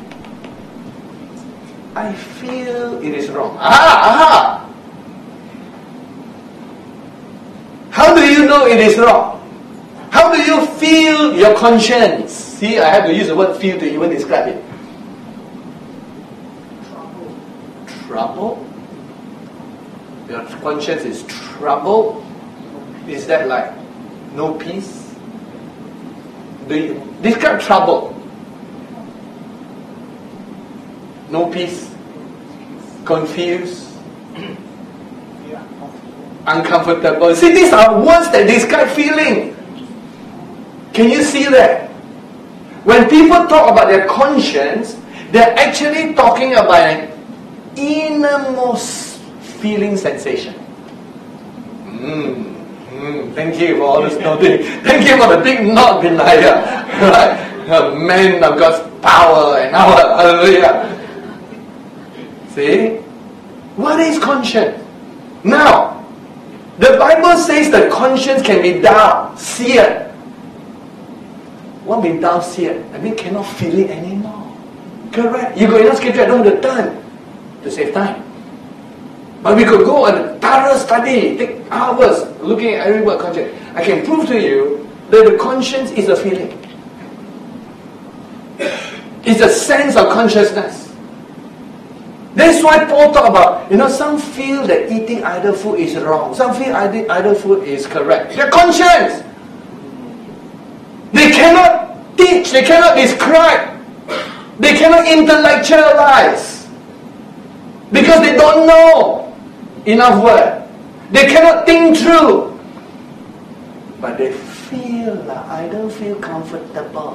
I feel it is wrong. Aha! How do you know it is wrong? How do you feel your conscience? See, I have to use the word feel to even describe it. Trouble? Your conscience is troubled? Is that like no peace? Do you describe trouble? No peace? Confused? Uncomfortable? See, these are words that describe feeling. Can you see that? When people talk about their conscience, they're actually talking about an innermost feeling sensation. Thank you for all this nodding. Thank you for the big nod, Benaiah. Right? A man of God's power and our hallelujah. See? What is conscience? Now, the Bible says that conscience can be dull, seared. What means dull, seared? I mean cannot feel it anymore. Correct. You go in the scripture, I don't have the time to save time. But we could go on a thorough study, take hours looking at every word conscience. I can prove to you that the conscience is a feeling. It's a sense of consciousness. That's why Paul talked about, some feel that eating idol food is wrong. Some feel idol food is correct. Their conscience. They cannot teach, they cannot describe, they cannot intellectualize. Because they don't know enough word. They cannot think through. But they feel like, I don't feel comfortable.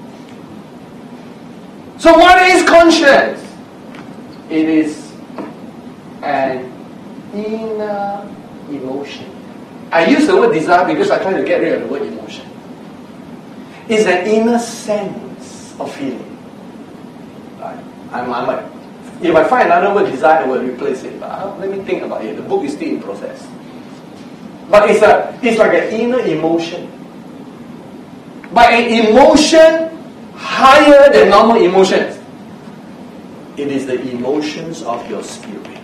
So what is conscience? It is an inner emotion. I use the word desire because I try to get rid of the word emotion. It's an inner sense of feeling. Right? If I find another word desire, I will replace it. But let me think about it. The book is still in process. But it's like an inner emotion. By an emotion, higher than normal emotions. It is the emotions of your spirit.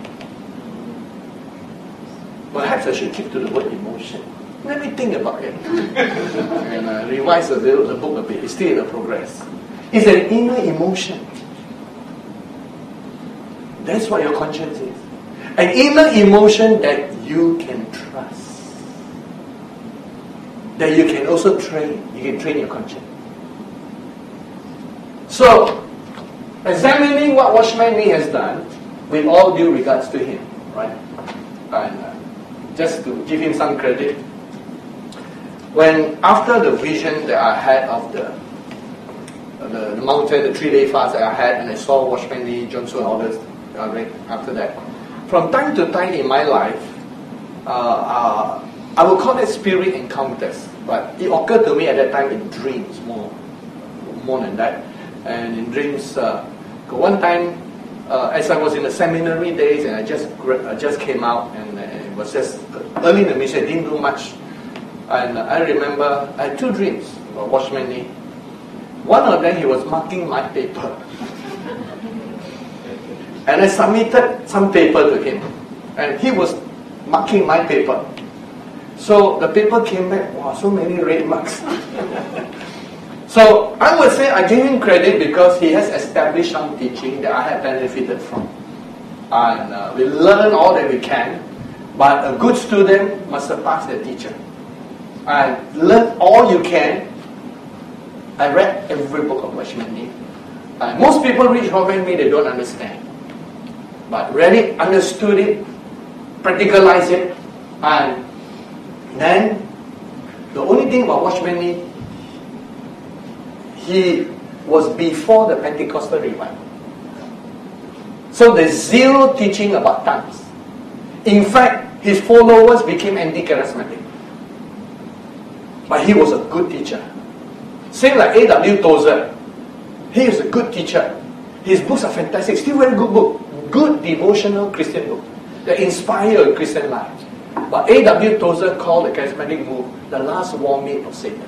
Perhaps I should keep to the word emotion. Let me think about it. And revise the book a bit. It's still in progress. It's an inner emotion. That's what your conscience is. An inner emotion that you can trust. That you can also train. You can train your conscience. So, examining what Watchman Nee has done, with all due regards to him, right? And just to give him some credit, when after the vision that I had of the mountain, the 3-day fast that I had, and I saw Watchman Nee, Johnson, and others, after that, from time to time in my life, I would call it spirit encounters, but it occurred to me at that time in dreams more than that. And in dreams, one time, as I was in the seminary days, and I just came out, and it was just early in the mission, I didn't do much. And I remember I had 2 dreams about Watchman Nee. One of them, he was marking my paper. And I submitted some paper to him. And he was marking my paper. So the paper came back, wow, so many red marks. So I would say I give him credit because he has established some teaching that I have benefited from. And we learn all that we can. But a good student must surpass their teacher. And learn all you can. I read every book of Watchman Nee. Most people read Watchman Nee, they don't understand. But read it, understood it, practicalized it, and then the only thing about Watchman Nee, he was before the Pentecostal revival. So there's zero teaching about tongues. In fact, his followers became anti-charismatic. But he was a good teacher. Same like A.W. Tozer. He is a good teacher. His books are fantastic. Still very good book. Good devotional Christian book that inspire a Christian life. But A.W. Tozer called the charismatic move the last war meat of Satan.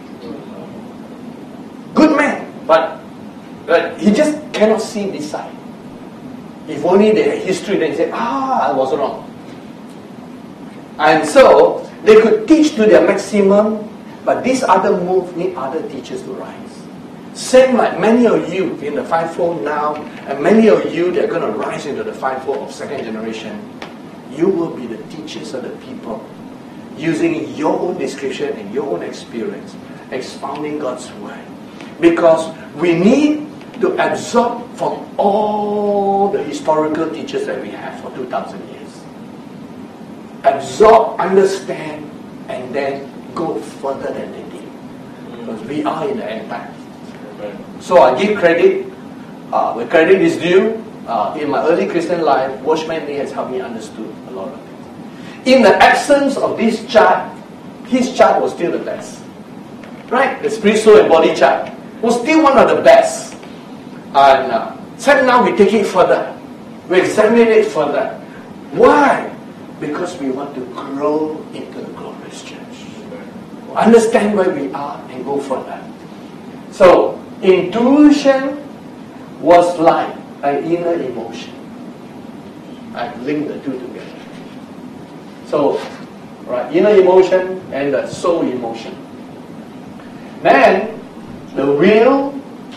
Good man, but he just cannot see this side. If only they had history, then he said, I was wrong. And so they could teach to their maximum, but this other move need other teachers to rise. Same like many of you in the fivefold now, and many of you that are going to rise into the fivefold of second generation, you will be the teachers of the people, using your own description and your own experience, expounding God's word. Because we need to absorb from all the historical teachers that we have for 2,000 years. Absorb, understand, and then go further than they did. Because we are in the end time. So I give credit, where credit is due. In my early Christian life, Watchman Nee has helped me understood a lot of things. In the absence of this chart, his chart was still the best. Right? The spirit, soul, and body chart was still one of the best. And so now we take it further. We examine it further. Why? Because we want to grow into the glorious church. Understand where we are and go further. So, intuition was like an inner emotion. I link the two together. So, right, inner emotion and the soul emotion. Then, the will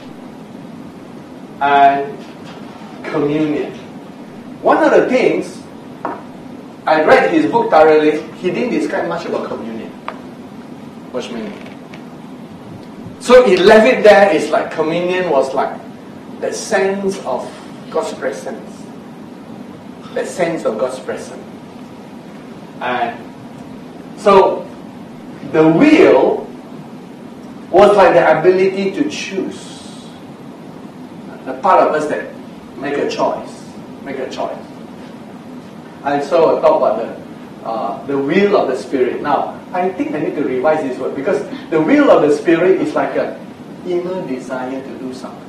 and communion. One of the things, I read his book thoroughly, he didn't describe much about communion. Watchman Nee. So he left it there. It's like communion was like the sense of God's presence. The sense of God's presence. And so the will was like the ability to choose. The part of us that make a choice. And so I talk about the will of the Spirit. Now, I think I need to revise this word because the will of the Spirit is like an inner desire to do something.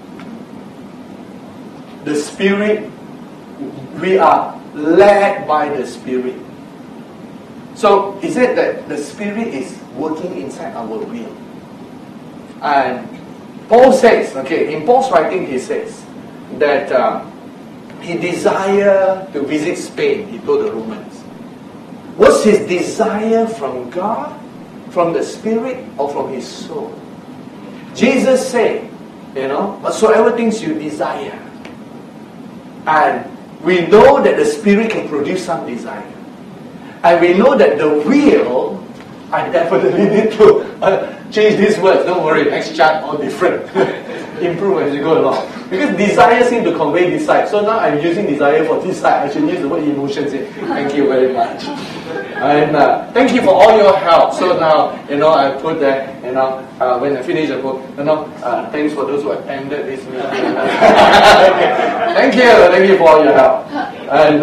The Spirit, we are led by the Spirit. So, he said that the Spirit is working inside our will. And Paul says, okay, in Paul's writing he says that he desired to visit Spain, he told the Romans. Was his desire from God, from the Spirit, or from his soul? Jesus said, whatsoever things you desire. And we know that the Spirit can produce some desire. And we know that the will, I definitely need to change these words. Don't worry, next chart all different. Improve as you go along. Because desire seems to convey desire. So now I'm using desire for desire. I should use the word emotions here. Thank you very much. And thank you for all your help. So now, I put that, when I finish the book, thanks for those who attended this meeting. Thank you for all your help. And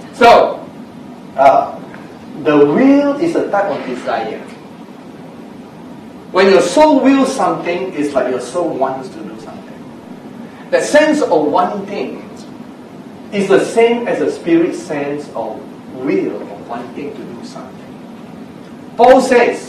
the will is a type of desire. When your soul wills something, it's like your soul wants to do something. That sense of wanting is the same as the spirit sense of will, of wanting to do something. Paul says,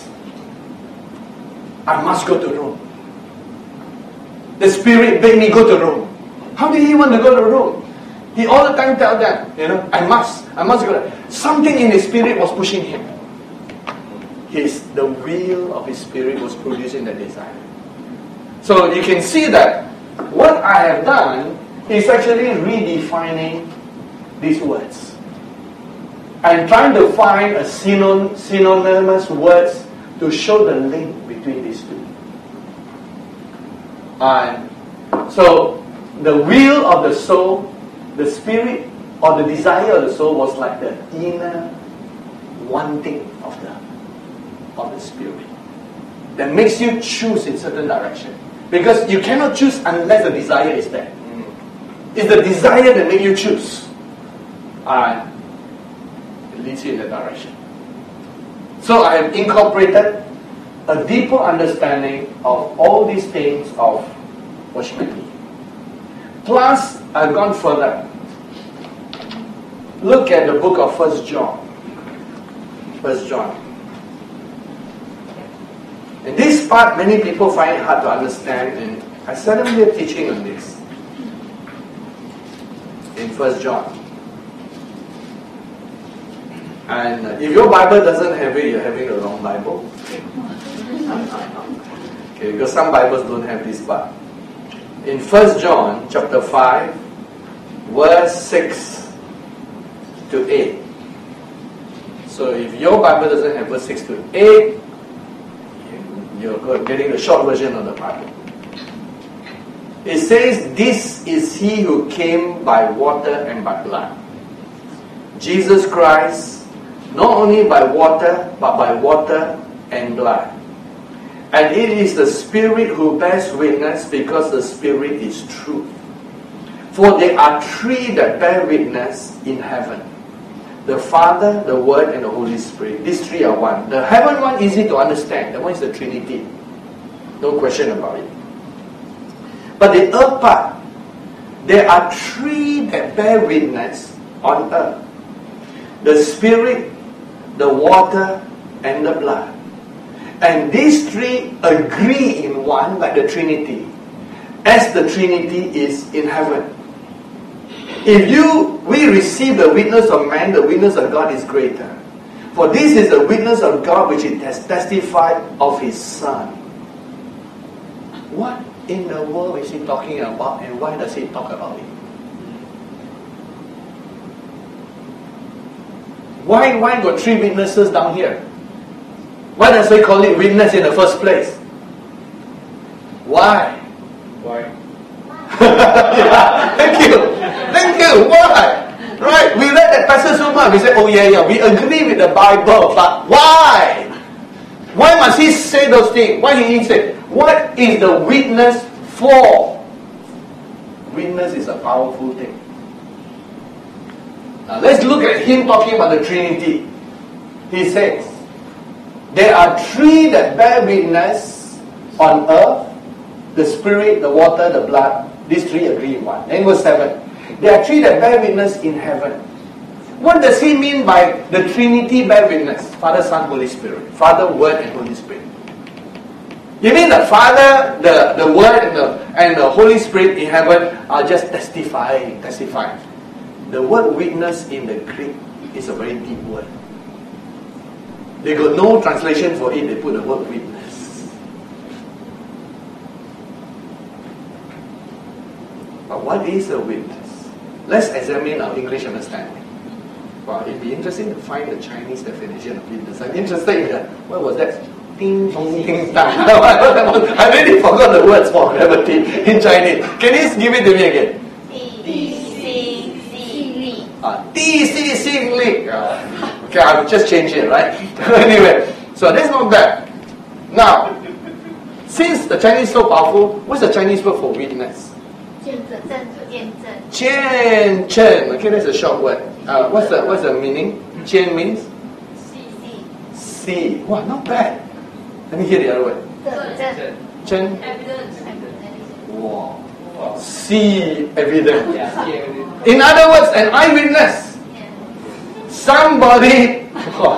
I must go to Rome. The Spirit made me go to Rome. How did he want to go to Rome? He all the time tell them, I must go there. Something in his spirit was pushing him. The will of his spirit was producing the desire. So you can see that what I have done is actually redefining these words. I'm trying to find a synonymous words to show the link between these two. And so the will of the soul, the spirit or the desire of the soul was like the inner wanting of the spirit that makes you choose in certain direction. Because you cannot choose unless the desire is there. It's the desire that makes you choose. And it leads you in that direction. So I have incorporated a deeper understanding of all these things of watchman Nee. Plus, I've gone further. Look at the book of 1 John. 1 John. And this part, many people find it hard to understand, and I seldom hear teaching on this. In 1 John. And if your Bible doesn't have it, you're having the wrong Bible. Okay, because some Bibles don't have this part. In 1 John chapter 5, verse 6 to 8. So if your Bible doesn't have verse 6 to 8, you're getting the short version of the Bible. It says, this is he who came by water and by blood. Jesus Christ, not only by water, but by water and blood. And it is the Spirit who bears witness, because the Spirit is truth. For there are three that bear witness in heaven: the Father, the Word, and the Holy Spirit. These three are one. The heaven one, easy to understand. That one is the Trinity. No question about it. But the earth part, there are three that bear witness on earth: the Spirit, the water, and the blood. And these three agree in one, like the Trinity, as the Trinity is in heaven. If we receive the witness of man, the witness of God is greater. For this is the witness of God which it has testified of His Son. What in the world is He talking about, and why does He talk about it? Why got three witnesses down here? Why does He call it witness in the first place? Why? Yeah, thank you. Why? Right? We read that passage so much. We say, oh yeah, we agree with the Bible, but why? Why must He say those things? Why did He say? What is the witness for? Witness is a powerful thing. Now let's look at Him talking about the Trinity. He says, there are three that bear witness on earth: the Spirit, the water, the blood. These three agree in one. Then verse 7. There are three that bear witness in heaven. What does He mean by the Trinity bear witness? Father, Son, Holy Spirit. Father, Word, and Holy Spirit. You mean the Father, the Word, and the Holy Spirit in heaven are just testifying. The word witness in the Greek is a very deep word. They got no translation for it, they put the word witness. But what is a witness? Let's examine our English understanding. Well, it'd be interesting to find the Chinese definition of witness. I'm interested in that. What was that? Ding dong ding dang. I really forgot the words for gravity in Chinese. Can you give it to me again? 地心吸力. Okay, I'll just change it, right? Anyway, so that's not bad. Now, since the Chinese is so powerful, what's the Chinese word for witness? 见证. Okay, that's a short word. What's the meaning? 见 means? See. Wow, not bad. Let me hear the other word. 真. Evidence. Wow. See evidence. In other words, an eyewitness. Somebody.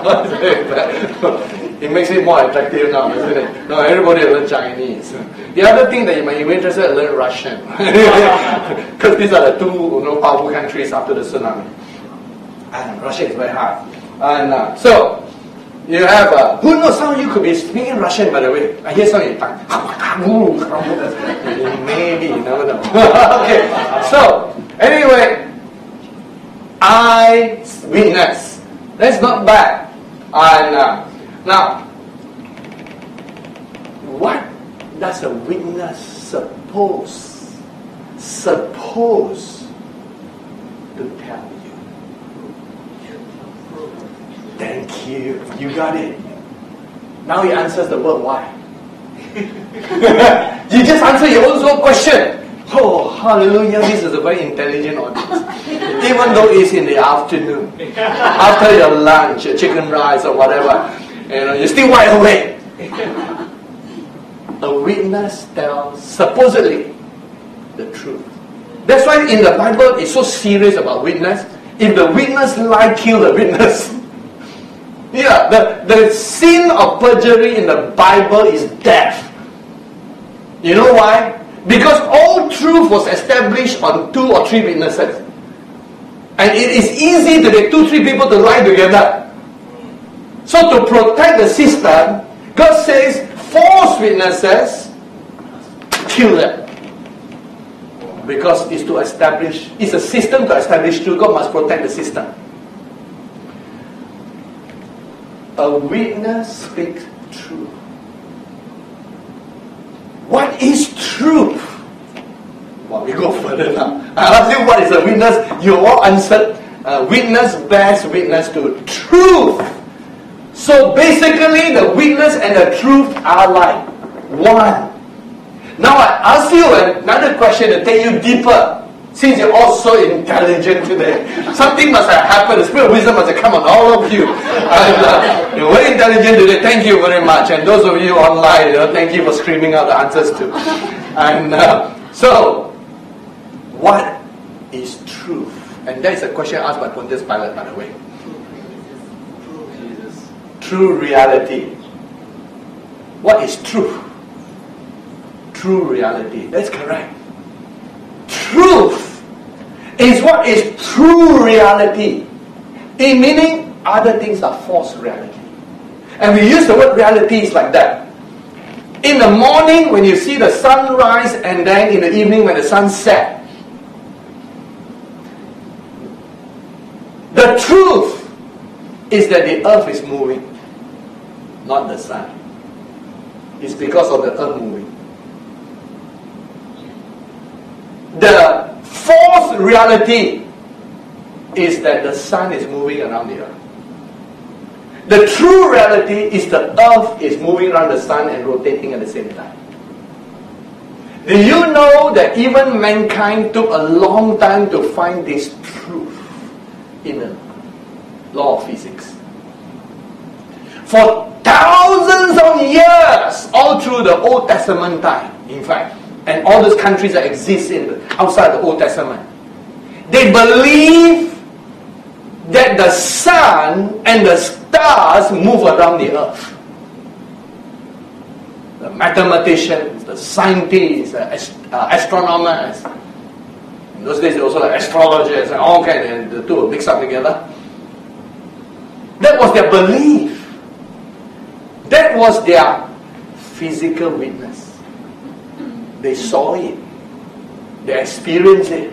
It makes it more attractive now, isn't it? No, everybody learns Chinese. The other thing that you might be interested in, learn Russian. Because these are the two powerful countries after the tsunami. And Russia is very hard. And so, you have, who knows, some of you could be speaking Russian, by the way. I hear some of you talk. Maybe, you never know. Okay, so, anyway, eyewitness. That's not bad. And now, what does a witness suppose to tell you? Thank you. You got it. Now he answers the word why. You just answer your own question. Oh, hallelujah, this is a very intelligent audience. Even though it's in the afternoon, after your lunch, your chicken rice or whatever, you're still wide awake. A witness tells, supposedly, the truth. That's why in the Bible, it's so serious about witness. If the witness lie, kill the witness. Yeah, the sin of perjury in the Bible is death. You know why? Because all truth was established on 2 or 3 witnesses. And it is easy to get 2-3 people to lie together. So to protect the system, God says, false witnesses, kill them. Because it's a system to establish truth. God must protect the system. A witness speaks truth. What is truth? Well, we go further now. I ask you, what is a witness? You all answered, witness bears witness to truth. So basically, the witness and the truth are like one. Now I ask you another question to take you deeper. Since you're all so intelligent today, something must have happened. The spirit of wisdom must have come on all of you. And, you're very intelligent today. Thank you very much. And those of you online, thank you for screaming out the answers too. And so, what is truth? And that is a question asked by Pontius Pilate, by the way. True reality. What is truth? True reality. That's correct. Truth is what is true reality. In meaning, other things are false reality. And we use the word reality is like that. In the morning when you see the sun rise, and then in the evening when the sun sets. The truth is that the earth is moving, not the sun. It's because of the earth moving. The false reality is that the sun is moving around the earth. The true reality is the earth is moving around the sun and rotating at the same time. Do you know that even mankind took a long time to find this truth in the law of physics? For thousands of years, all through the Old Testament time, in fact, and all those countries that exist outside the Old Testament, they believe that the sun and the stars move around the earth. the mathematicians, the scientists, the astronomers. In those days, they also like astrologers and all kinds, and the two were mixed up together. That was their belief. That was their physical witness. They saw it. They experienced it.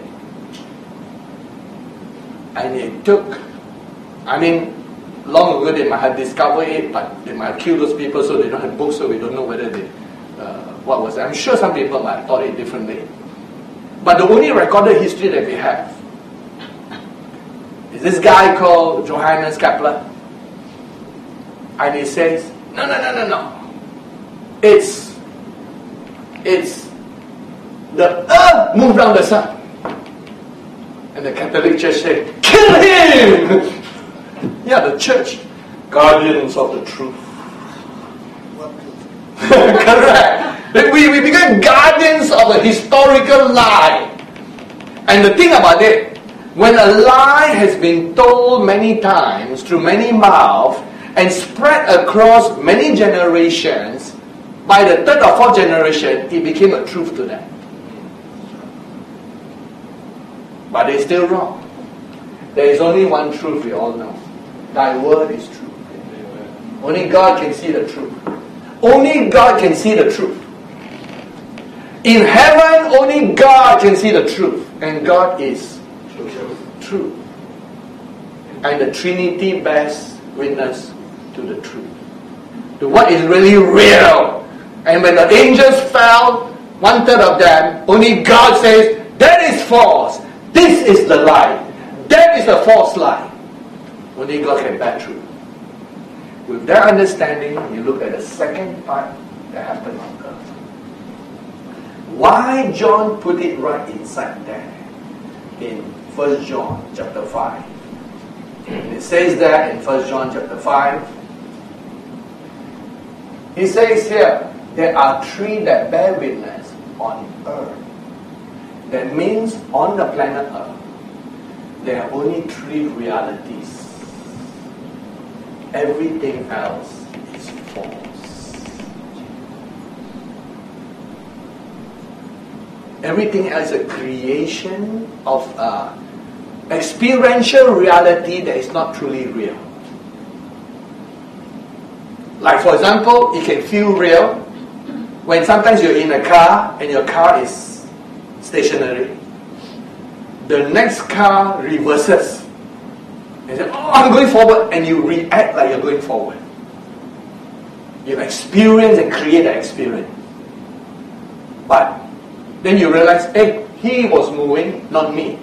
And it took, long ago they might have discovered it, but they might have killed those people, so they don't have books, so we don't know whether they, what was it. I'm sure some people might have thought it differently. But the only recorded history that we have is this guy called Johannes Kepler. And he says, no. It's the earth moved around the sun. And the Catholic Church said, kill him! Yeah, the church, guardians of the truth. Correct. We became guardians of a historical lie. And the thing about it, when a lie has been told many times through many mouths and spread across many generations, by the third or fourth generation, it became a truth to them. But they're still wrong. There is only one truth we all know. Thy word is true. Only God can see the truth. Only God can see the truth. In heaven, only God can see the truth. And God is true. And the Trinity bears witness to the truth. To what is really real. And when the angels fell, 1/3 of them, only God says, that is false. This is the lie. That is a false lie. Only God can bear truth. With that understanding, you look at the second part that happened on earth. Why John put it right inside there in 1 John chapter 5. It says there in 1 John chapter 5. He says here, there are three that bear witness on earth. That means on the planet Earth, there are only three realities. Everything else is false. Everything else is a creation of experiential reality that is not truly real. Like for example, it can feel real when sometimes you're in a car and your car is stationary. The next car reverses. You say, oh, I'm going forward, and you react like you're going forward. You experience and create that experience. But then you realize, hey, he was moving, not me.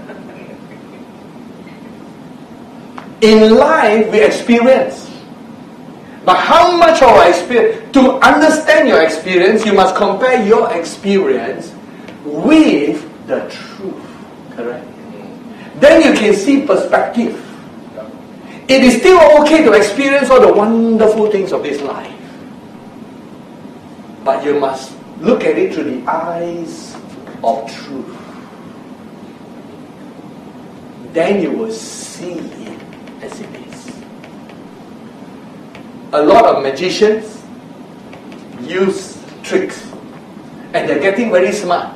In life, we experience. But how much of our experience? To understand your experience, you must compare your experience with the truth. Correct? Then you can see perspective. It is still okay to experience all the wonderful things of this life. But you must look at it through the eyes of truth. Then you will see it as it is. A lot of magicians use tricks. And they're getting very smart.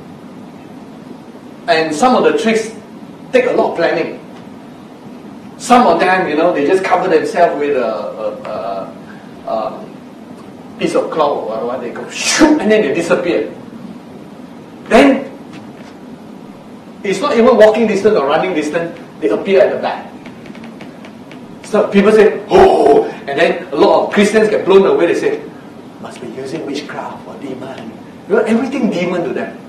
And some of the tricks take a lot of planning. Some of them, they just cover themselves with a piece of cloth or what they call, shoot, and then they disappear. Then, it's not even walking distance or running distance, they appear at the back. So people say, oh, and then a lot of Christians get blown away, they say, must be using witchcraft or demon. Everything demon to them.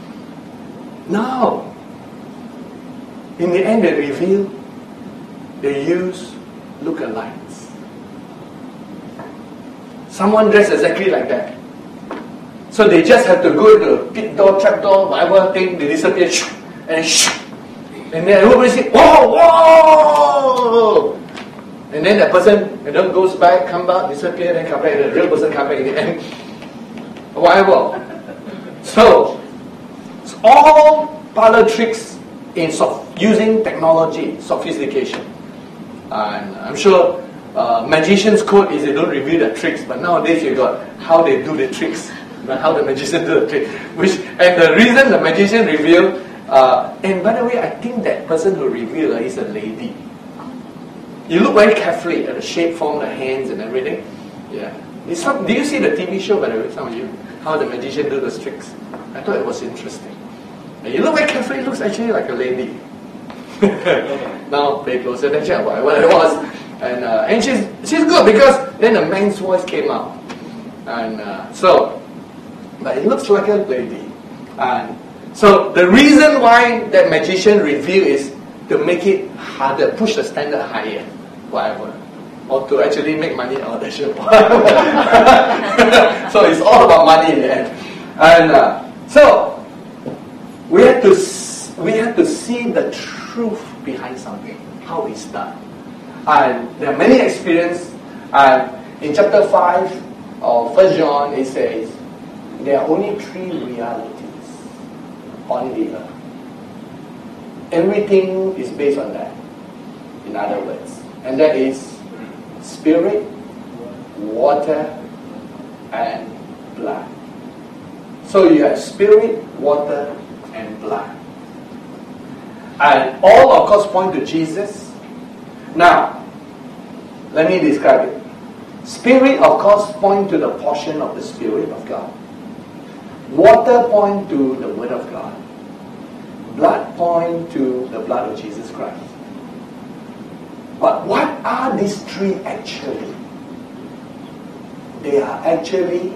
No. In the end, they reveal, they use lookalikes. Someone dressed exactly like that. So they just have to go into the pit door, trap door, whatever thing, they disappear, and then everybody say, whoa, whoa! And then that person goes back, come back, disappear, then come back, and the real person come back in the end. Whatever. So, it's all parlor tricks in using technology, sophistication. And I'm sure magician's code is they don't reveal the tricks, but nowadays you got how they do the tricks, how the magician do the trick. And the reason the magician reveal, and by the way, I think that person who revealed is a lady. You look very carefully at the shape, form, the hands and everything. Yeah. Do you see the TV show, by the way, some of you? How the magician do those tricks? I thought it was interesting. And you look very carefully, it looks actually like a lady. Now pay closer attention what it was. And she's good because then a man's voice came out. And but it looks like a lady. And so the reason why that magician reveal is to make it harder, push the standard higher, whatever. Or to actually make money out of the show. So it's all about money in the end. And so we have to see the truth behind something, how it's done. And there are many experiences. And in chapter 5 of 1 John, it says, there are only 3 realities on the earth. Everything is based on that, in other words. And that is spirit, water, and blood. So you have spirit, water, and blood. And all, of course, point to Jesus. Now, let me describe it. Spirit, of course, point to the portion of the Spirit of God. Water point to the Word of God. Blood point to the blood of Jesus Christ. But what are these 3 actually? They are actually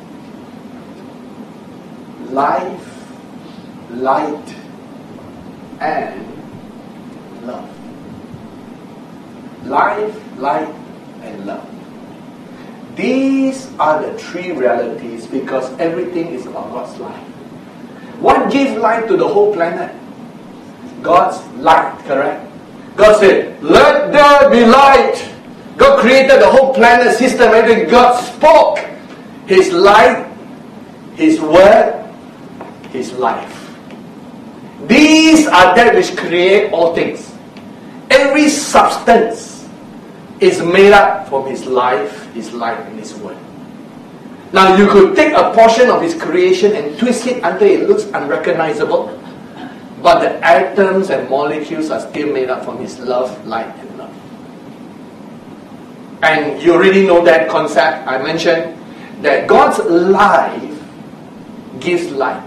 life, light, and love. Life, light, and love. These are the 3 realities because everything is about God's life. What gives life to the whole planet? God's light, correct? God said, let there be light. God created the whole planet system, everything. God spoke His light, His word, His life. These are that which create all things. Every substance is made up from His life, His light, and His word. Now you could take a portion of His creation and twist it until it looks unrecognizable, but the atoms and molecules are still made up from His love, light, and love. And you already know that concept. I mentioned that God's life gives light.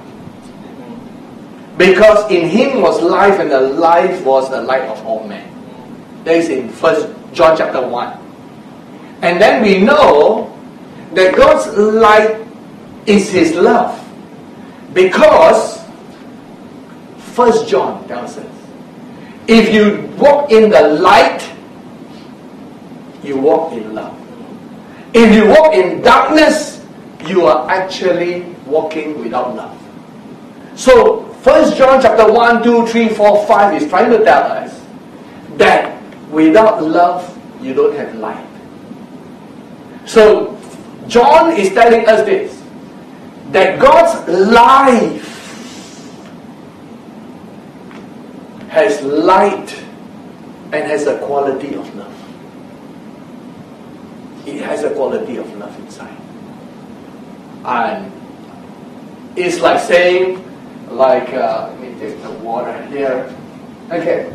Because in Him was life, and the life was the light of all men. That is in 1 John chapter 1. And then we know that God's light is His love. Because 1 John tells us, if you walk in the light, you walk in love. If you walk in darkness, you are actually walking without love. So 1 John chapter 1, 2, 3, 4, 5 is trying to tell us that without love, you don't have light. So John is telling us this, that God's life has light and has a quality of love. It has a quality of love inside. And it's like saying, let me take the water here. Okay.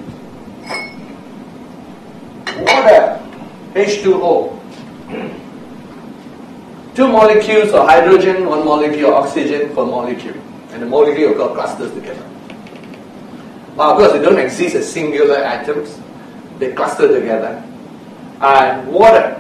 Water, H2O. 2 molecules of hydrogen, 1 molecule of oxygen per molecule. And the molecule got clusters together. Now, of course, they don't exist as singular atoms. They cluster together. And water.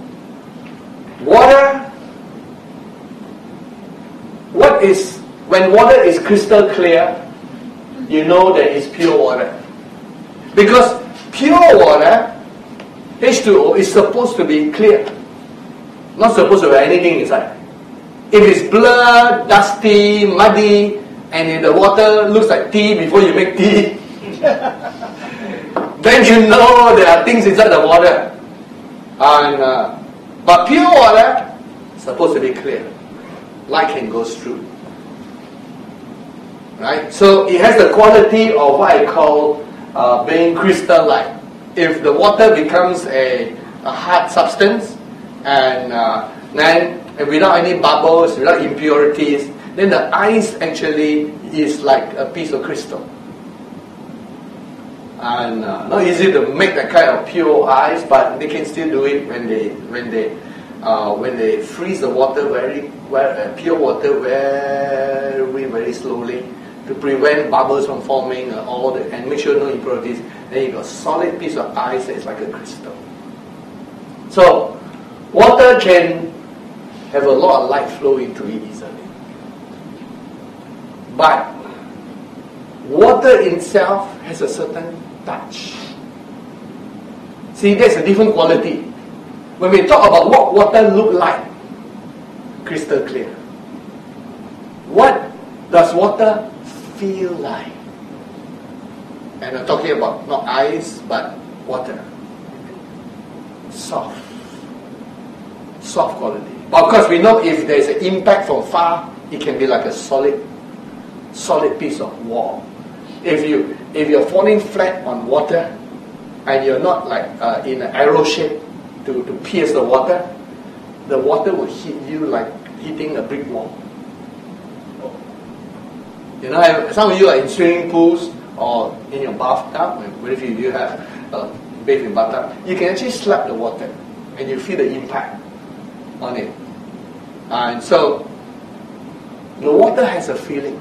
When water is crystal clear, you know that it's pure water. Because pure water, H2O, is supposed to be clear. Not supposed to have anything inside. If it's blurred, dusty, muddy, and if the water looks like tea before you make tea, then you know there are things inside the water. But pure water is supposed to be clear. Light can go through. Right? So it has the quality of what I call being crystal light. If the water becomes a a hard substance, and then without any bubbles, without impurities, then the ice actually is like a piece of crystal. And not easy to make that kind of pure ice, but they can still do it when they freeze the water pure water very slowly to prevent bubbles from forming and make sure no impurities. Then you got a solid piece of ice that is like a crystal. So water can have a lot of light flow into it easily. But water itself has a certain touch. See, there's a different quality. When we talk about what water look like, crystal clear. What does water feel like? And I'm talking about not ice, but water. Soft quality. But of course, we know if there's an impact from far, it can be like a solid piece of wall. If you're falling flat on water, and you're not like in an arrow shape to pierce the water will hit you like hitting a brick wall. You know, some of you are in swimming pools or in your bathtub. If you have bathe in bathtub, you can actually slap the water, and you feel the impact on it. And so the water has a feeling.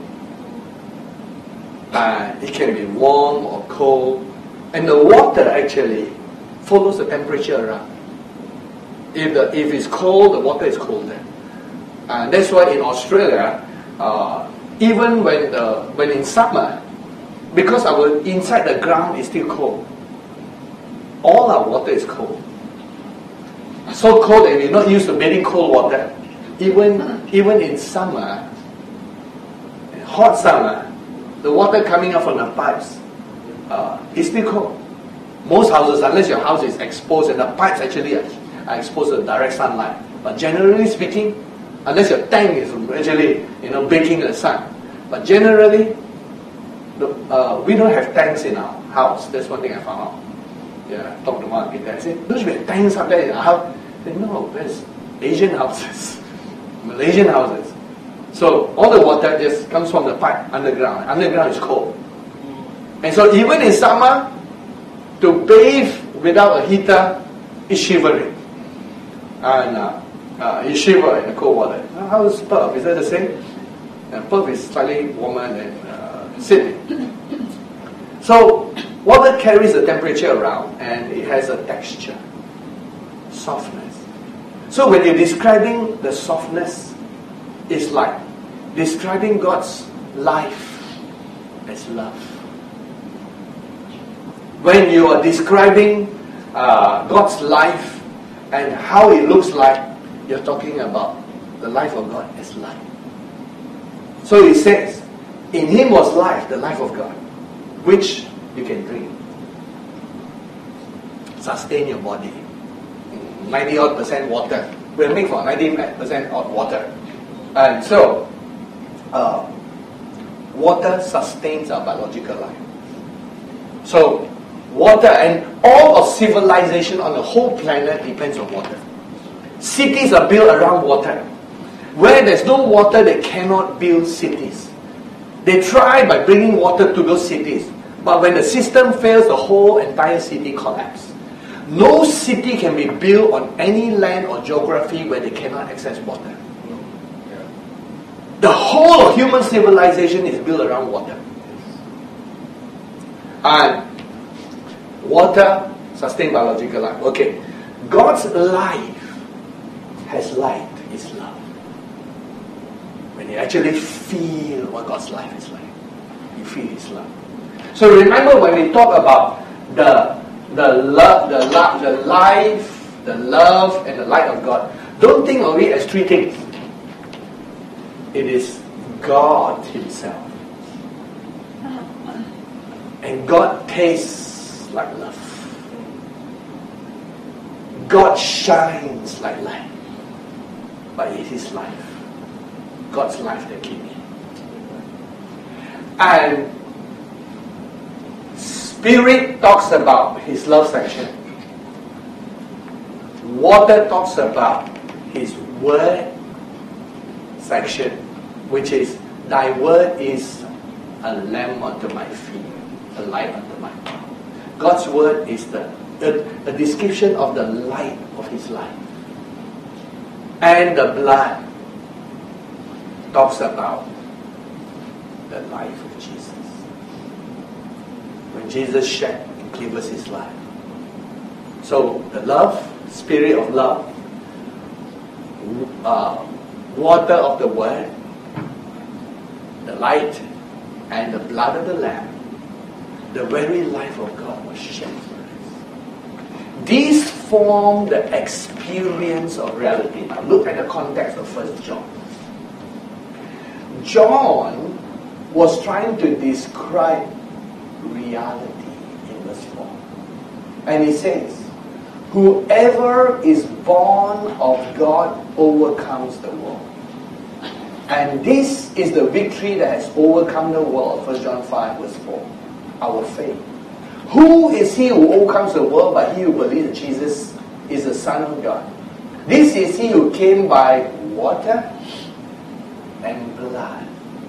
It can be warm or cold, and the water actually follows the temperature around. If it's cold, the water is colder. And that's why in Australia, even when in summer, because our inside the ground is still cold, all our water is cold. So cold that we're not used to bathing cold water. Even in summer, hot summer, the water coming out from the pipes is still cold. Most houses, unless your house is exposed and the pipes actually are exposed to direct sunlight. But generally speaking, unless your tank is actually baking the sun. But generally, we don't have tanks in our house. That's one thing I found out. Yeah, I talked to one people. I said, don't you have tanks up there in our house? They said, no, there's Asian houses, Malaysian houses. So all the water just comes from the pipe underground. Underground is cold. And so even in summer, to bathe without a heater is shivering. And you shiver in the cold water. How is Perth? Is that the same? Perth is slightly warmer than Sydney. So water carries the temperature around, and it has a texture, softness. So when you're describing the softness, it's like describing God's life as love. When you are describing God's life and how it looks like, you're talking about the life of God as life. So it says, in Him was life, the life of God, which you can drink. Sustain your body. 90% water. We're made for 90% of water. And so, water sustains our biological life. So, water and all of civilization on the whole planet depends on water. Cities are built around water. Where there's no water, they cannot build cities. They try by bringing water to those cities. But when the system fails, the whole entire city collapses. No city can be built on any land or geography where they cannot access water. The whole of human civilization is built around water. And water sustains biological life. Okay. God's life has light, is love. When you actually feel what God's life is like, you feel His love. So remember when we talk about the life, the love, and the light of God, don't think of it as three things. It is God Himself. And God tastes like love. God shines like light. But it is His life. God's life that came in. And Spirit talks about His love section. Water talks about His word section, which is, thy word is a lamp unto my feet, a light unto my path. God's word is a description of the light of His life. And the blood talks about the life of Jesus. When Jesus shed and gave us His life. So the love, spirit of love, water of the word, the light, and the blood of the Lamb, the very life of God was shed for us. These form the experience of reality. Now look at the context of 1 John. John was trying to describe reality in verse 4. And he says, whoever is born of God overcomes the world. And this is the victory that has overcome the world. 1 John 5 verse 4. Our faith. Who is he who overcomes the world but he who believes that Jesus is the Son of God? This is he who came by water and blood.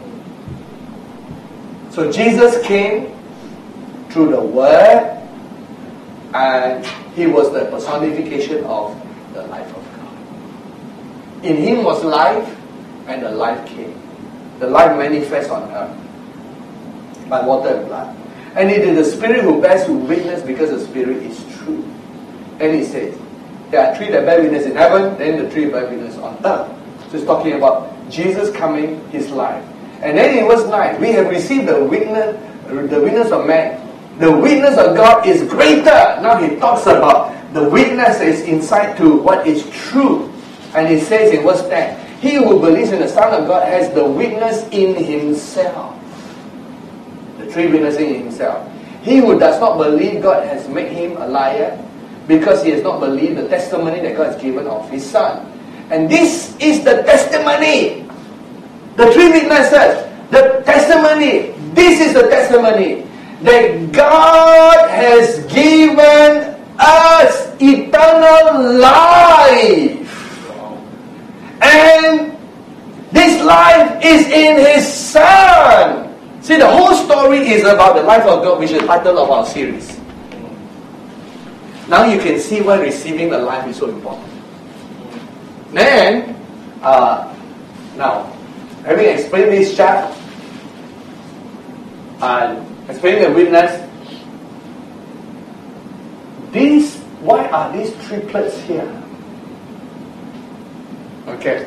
So Jesus came through the Word, and He was the personification of the life of God. In Him was life, and the life came. The life manifests on earth by water and blood. And it is the Spirit who bears witness, because the Spirit is true. And He says, there are three that bear witness in heaven, then the three bear witness on earth. So it's talking about Jesus coming, His life. And then in verse 9, we have received the witness of man. The witness of God is greater. Now he talks about the witness is insight to what is true. And he says in verse 10, he who believes in the Son of God has the witness in himself. The three witnessing in himself. He who does not believe God has made him a liar, because he has not believed the testimony that God has given of His Son. And this is the testimony. The three witnesses. The testimony. This is the testimony. That God has given us eternal life. And this life is in His Son. See, the whole story is about the life of God, which is the title of our series. Now you can see why receiving the life is so important. Then, now, having explained this chapter, and explaining the witness, why are these triplets here? Okay.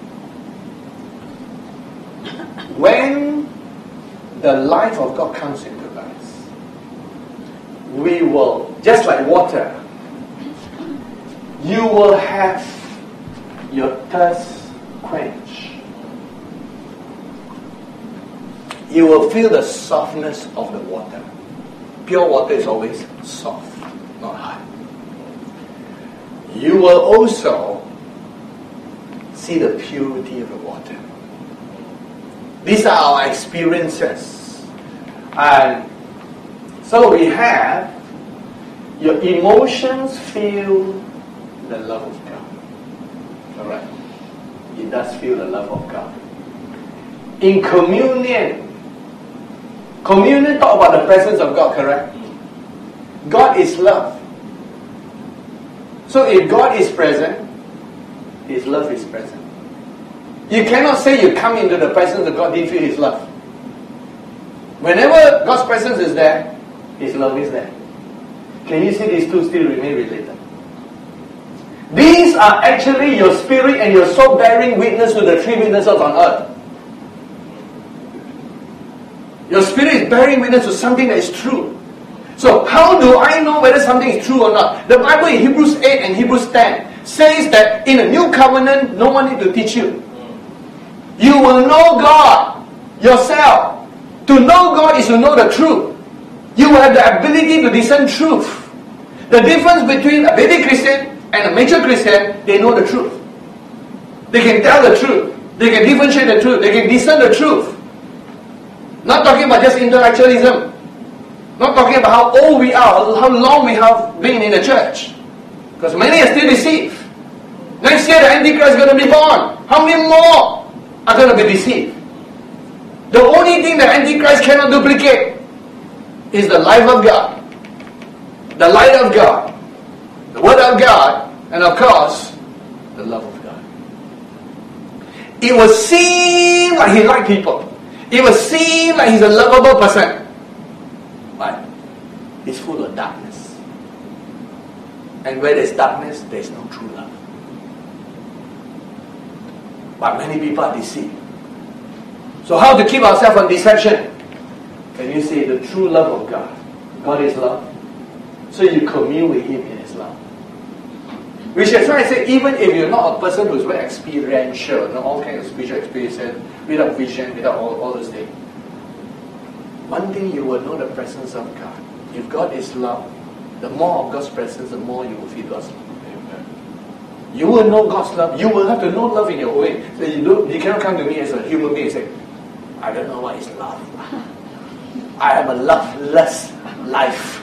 When the life of God comes into us, we will, just like water, you will have your thirst quenched. You will feel the softness of the water. Pure water is always soft, not hard. You will also see the purity of the water. These are our experiences. And so we have your emotions feel the love of God. Alright? It does feel the love of God. In communion talk about the presence of God, correct? God is love. So if God is present, His love is present. You cannot say you come into the presence of God, didn't feel His love. Whenever God's presence is there, His love is there. Can you see these two still remain related? These are actually your spirit and your soul bearing witness to the three witnesses on earth. Your spirit is bearing witness to something that is true. So how do I know whether something is true or not? The Bible in Hebrews 8 and Hebrews 10 says that in a new covenant, no one needs to teach you. You will know God yourself. To know God is to know the truth. You will have the ability to discern truth. The difference between a baby Christian and a mature Christian, they know the truth. They can tell the truth. They can differentiate the truth. They can discern the truth. Not talking about just intellectualism. Not talking about how old we are, how long we have been in the church. Because many are still deceived. Next year the Antichrist is going to be born. How many more are going to be deceived? The only thing the Antichrist cannot duplicate is the life of God, the light of God, the Word of God, and of course, the love of God. It will seem like he likes people. It will seem like he's a lovable person. But he's full of darkness. And where there's darkness, there's no true love. But many people are deceived. So how to keep ourselves from deception? Can you say the true love of God? God is love. So you commune with Him in His love. We should try to say, even if you're not a person who's very experiential, all kinds of spiritual experiences, without vision, without all those things, one thing you will know the presence of God. If God is love, the more of God's presence, the more you will feel God's love. You will know God's love. You will have to know love in your way. So you cannot come to me as a human being and say, I don't know what is love. I have a loveless life.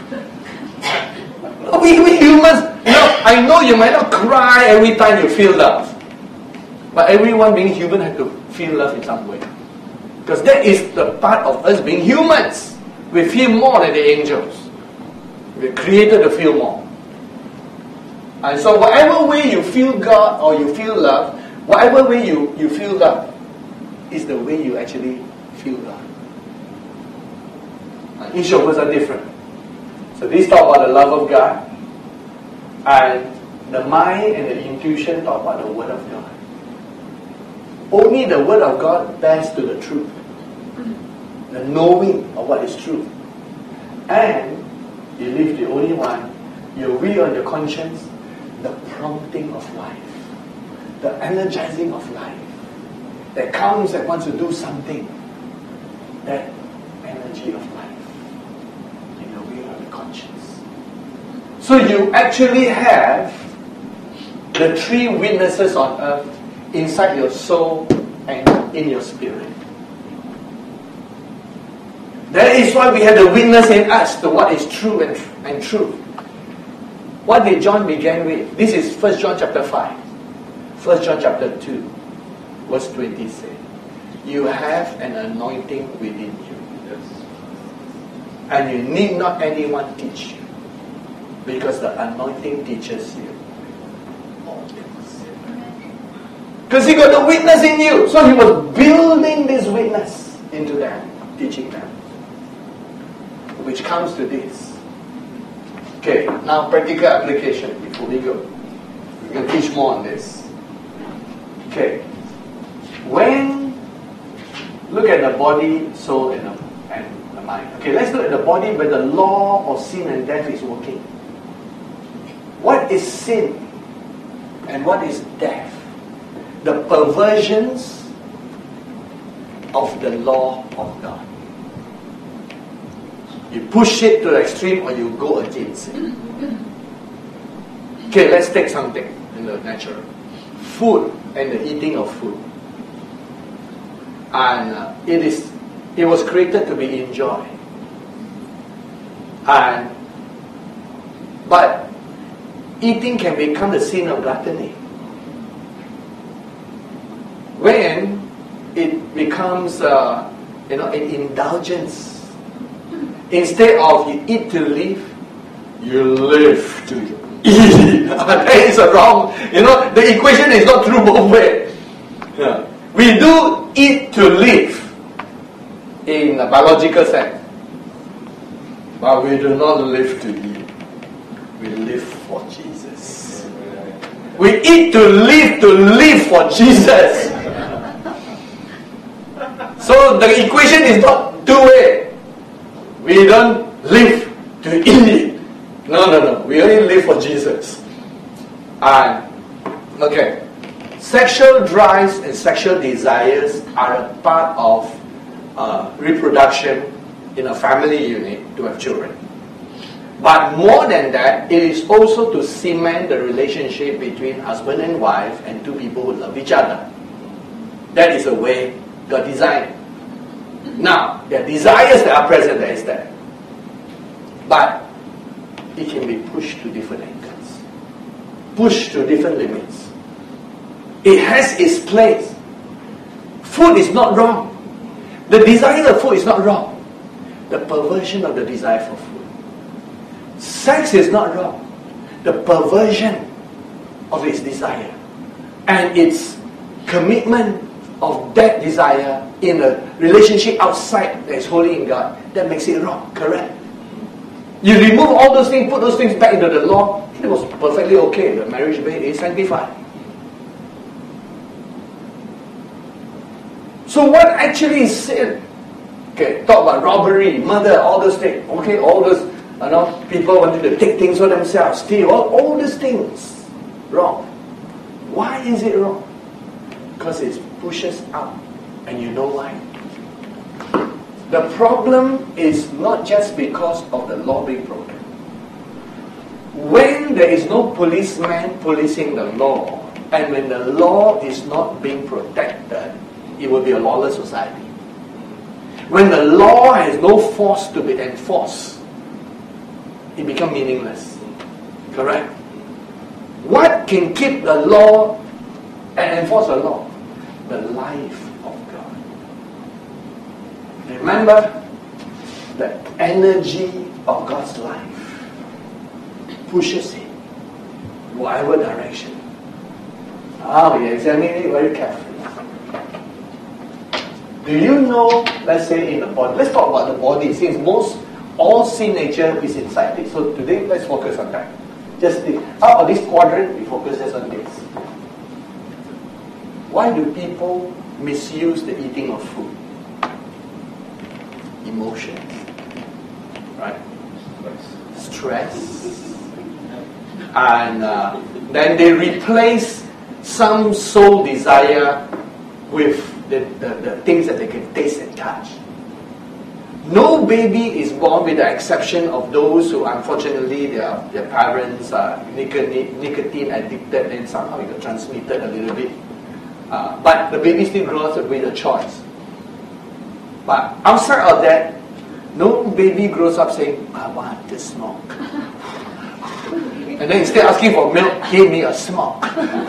We humans, I know you might not cry every time you feel love. But everyone being human has to feel love in some way. Because that is the part of us being humans. We feel more than the angels. We're created to feel more. And so whatever way you feel God or you feel love, whatever way you feel love is the way you actually feel love. And each of us are different. So this talk about the love of God, and the mind and the intuition talk about the Word of God. Only the Word of God bears to the truth, the knowing of what is true. And believe the only one, you read on your conscience, the prompting of life, the energizing of life that comes that wants to do something, that energy of life in the way of the conscience. So you actually have the three witnesses on earth inside your soul and in your spirit. That is why we have the witness in us to what is true and true. What did John begin with? This is 1 John chapter 5. 1 John chapter 2, verse 20 says, you have an anointing within you. Yes. And you need not anyone teach you. Because the anointing teaches you all things. Because he got the witness in you. So he was building this witness into them, teaching them. Which comes to this. Okay, now practical application before we go. We can teach more on this. Okay. When, look at the body, soul, and the mind. Okay, let's look at the body where the law of sin and death is working. What is sin? And what is death? The perversions of the law of God. You push it to the extreme or you go against it. Okay, let's take something in the natural. Food and the eating of food. And it was created to be enjoyed. But eating can become the sin of gluttony. When it becomes an indulgence. Instead of you eat to live, you live to eat. That is wrong. The equation is not true both ways. Yeah. We do eat to live in a biological sense. But we do not live to eat. We live for Jesus. We eat to live for Jesus. So the equation is not two-way. We don't live to eat. No. We only live for Jesus. And, okay. Sexual drives and sexual desires are a part of reproduction in a family unit to have children. But more than that, it is also to cement the relationship between husband and wife and two people who love each other. That is the way God designed it. Now, there are desires that are present, that is there. But it can be pushed to different angles. Pushed to different limits. It has its place. Food is not wrong. The desire of food is not wrong. The perversion of the desire for food. Sex is not wrong. The perversion of its desire and its commitment of that desire in a relationship outside that is holy in God, that makes it wrong, correct? You remove all those things, put those things back into the law, it was perfectly okay. The marriage bed is sanctified. So what actually is sin? Okay, talk about robbery, murder, all those things. Okay, all those people wanting to take things for themselves, steal, all these things. Wrong. Why is it wrong? Because it pushes out. And you know why? The problem is not just because of the law being broken. When there is no policeman policing the law, and when the law is not being protected, it will be a lawless society. When the law has no force to be enforced, it becomes meaningless. Correct? What can keep the law and enforce the law? The life of God. Remember, the energy of God's life pushes him whatever direction. We examine it very carefully. Do you know, let's say in the body, let's talk about the body, since all sin nature is inside it. So today, let's focus on that. Just out of this quadrant, we focus just on this. Why do people misuse the eating of food? Emotions. Right? Stress. And then they replace some soul desire with the things that they can taste and touch. No baby is born with the exception of those who unfortunately their parents are nicotine addicted and somehow it got transmitted a little bit. But the baby still grows up with a choice. But outside of that, no baby grows up saying, I want to smoke. And then instead of asking for milk, give me a smoke.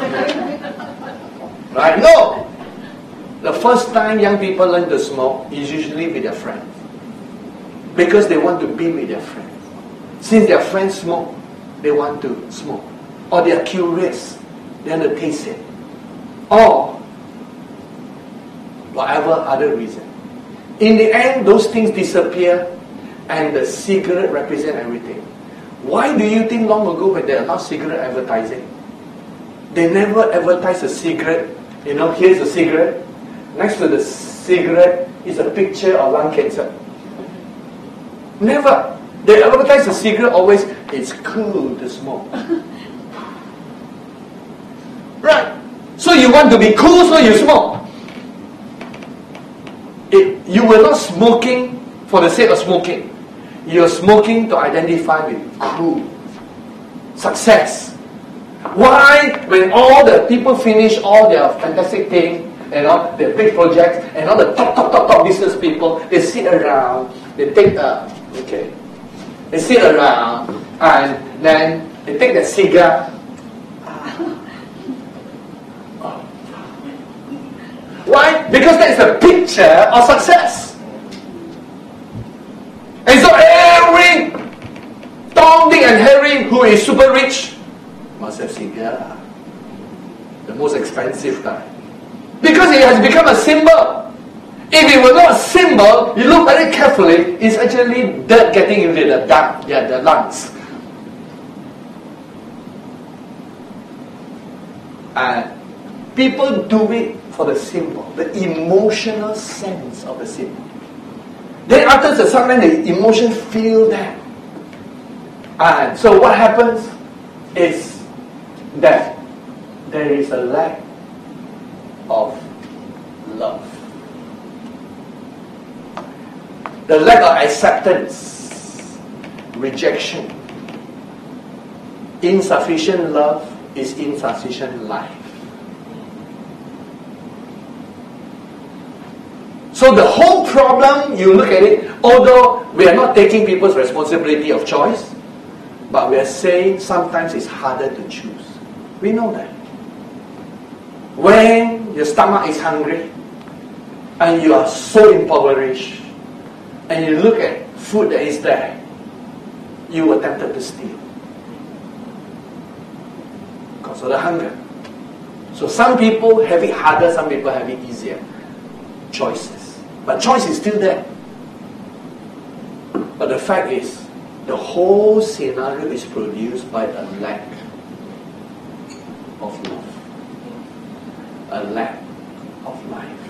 Right? No! The first time young people learn to smoke is usually with their friends. Because they want to be with their friends. Since their friends smoke, they want to smoke. Or they are curious, they want to taste it. Or whatever other reason. In the end, those things disappear and the cigarette represents everything. Why do you think long ago when they allowed cigarette advertising, they never advertised a cigarette? Here's a cigarette. Next to the cigarette is a picture of lung cancer. Never. They advertise the cigarette always, it's cool to smoke. Right. So you want to be cool, so you smoke. You were not smoking for the sake of smoking. You're smoking to identify with cool. Success. Why, when all the people finish all their fantastic thing, their big projects, and all the top business people, they sit around, they take they sit around, and then they take the cigar. Why? Because that is a picture of success. And so every Tom, Dick and Harry who is super rich must have cigar. The most expensive kind. Because it has become a symbol. If it were not a symbol, you look very carefully, it's actually dirt getting into the lungs. And people do it for the symbol, the emotional sense of the symbol. Then after some time, the emotion feel that. And so what happens is that there is a lack of love. The lack of acceptance, rejection. Insufficient love is insufficient life. So the whole problem, you look at it, although we are not taking people's responsibility of choice, but we are saying sometimes it's harder to choose. We know that. when your stomach is hungry and you are so impoverished and you look at food that is there, you were tempted to steal because of the hunger. So some people have it harder, some people have it easier. Choices. But choice is still there. But the fact is, the whole scenario is produced by a lack of love. A lack of life.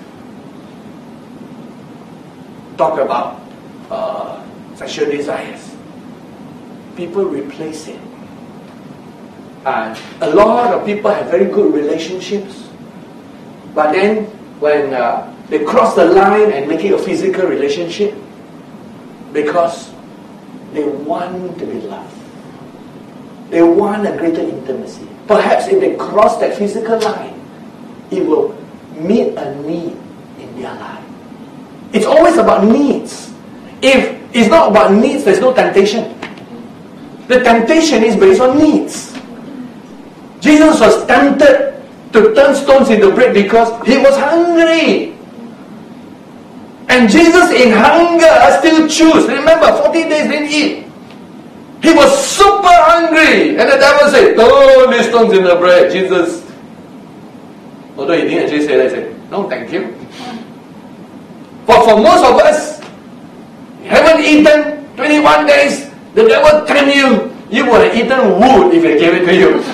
Talk about sexual desires. People replace it. And a lot of people have very good relationships. But then when they cross the line and make it a physical relationship, because they want to be loved. They want a greater intimacy. Perhaps if they cross that physical line, it will meet a need in their life. It's always about needs. If it's not about needs, there's no temptation. The temptation is based on needs. Jesus was tempted to turn stones into bread because he was hungry. And Jesus in hunger still chose. Remember, 40 days didn't eat. He was super hungry. And the devil said, turn these stones into bread. Jesus, although he didn't actually say that, he said, no, thank you. But for most of us, you haven't eaten 21 days, the devil tempt you. You would have eaten wood if he gave it to you.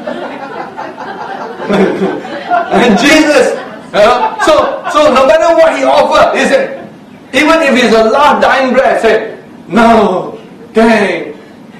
And Jesus, so no matter what he offered, he said, even if it's a last dying breath, say, no, thank.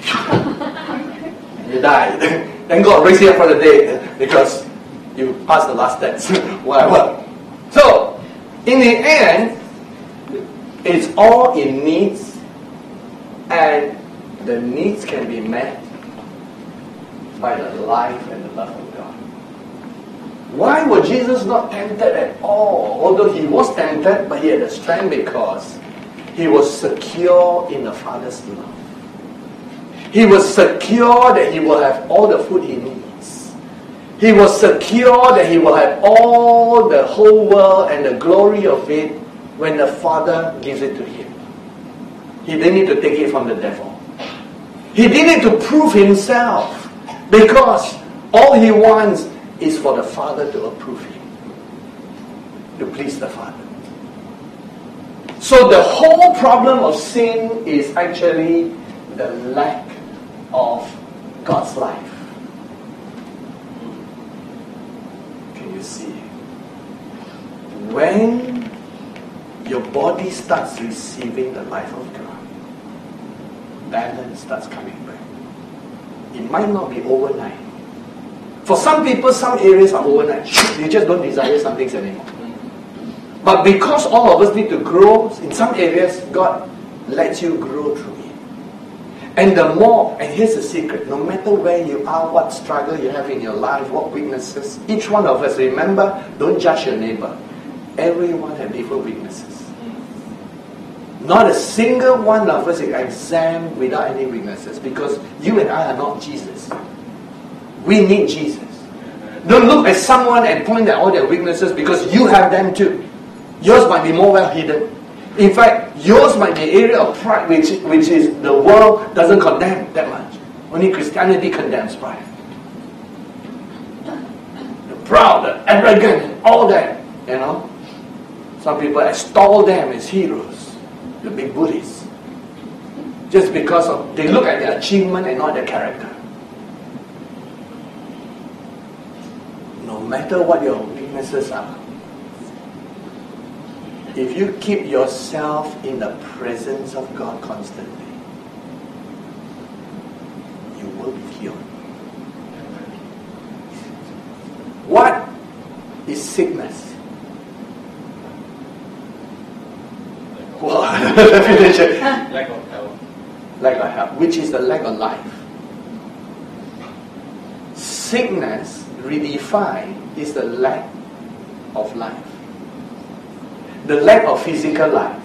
You died. Then God raised you up for the dead because you passed the last test. Whatever. So, in the end, it's all in needs, and the needs can be met by the life and the love of God. Why was Jesus not tempted at all? Although he was tempted, but he had the strength because he was secure in the Father's love. He was secure that he will have all the food he needs. He was secure that he will have all the whole world and the glory of it when the Father gives it to him. He didn't need to take it from the devil. He didn't need to prove himself because all he wants is for the Father to approve him, to please the Father. So the whole problem of sin is actually the lack of God's life. Can you see? When your body starts receiving the life of God, balance starts coming back. It might not be overnight. For some people, some areas are overnight. They just don't desire some things anymore. But because all of us need to grow, in some areas, God lets you grow through it. And the more, and here's the secret, no matter where you are, what struggle you have in your life, what weaknesses, each one of us, remember, don't judge your neighbor. Everyone has different weaknesses. Not a single one of us is exempt without any weaknesses, because you and I are not Jesus. We need Jesus. Don't look at someone and point at all their weaknesses, because you have them too. Yours might be more well hidden. In fact, yours might be an area of pride which is the world doesn't condemn that much. Only Christianity condemns pride. The proud, the arrogant, all that, you know. Some people extol them as heroes, the big bullies. Just because of they look at their achievement and not their character. No matter what your weaknesses are, if you keep yourself in the presence of God constantly, you will be healed. What is sickness? Well, Lack of health. Lack of health, which is the lack of life. Sickness, redefined, is the lack of life. The lack of physical life.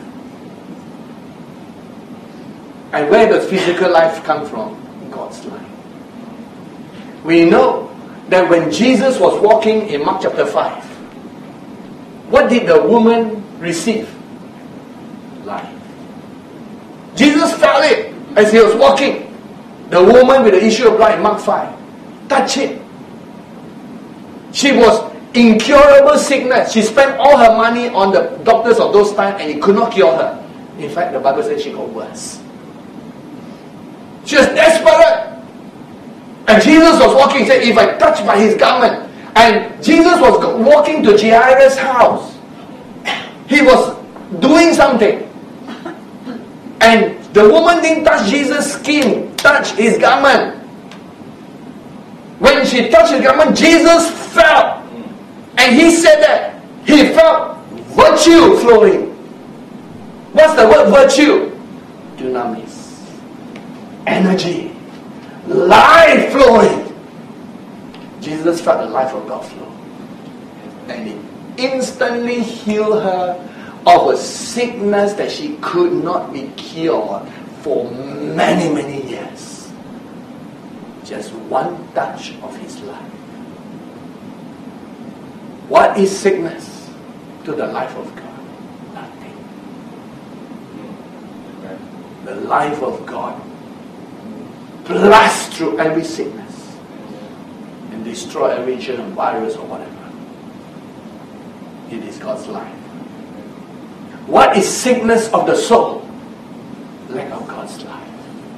And where does physical life come from? God's life. We know that when Jesus was walking in Mark chapter 5, what did the woman receive? Life. Jesus felt it as he was walking. The woman with the issue of blood in Mark 5, touch it. She was incurable sickness. She spent all her money on the doctors of those times and it could not cure her. In fact, the Bible says she got worse. She was desperate. And Jesus was walking, he said, if I touch by his garment. And Jesus was walking to Jairus' house. He was doing something. And the woman didn't touch Jesus' skin, touch his garment. When she touched his garment, Jesus felt. And he said that he felt virtue flowing. What's the word virtue? Dunamis. Energy. Life flowing. Jesus felt the life of God flow. And he instantly healed her of a sickness that she could not be cured for many, many years. Just one touch of his life. What is sickness to the life of God? Nothing. The life of God blast through every sickness and destroy every germ, virus or whatever. It is God's life. What is sickness of the soul? Lack of God's life.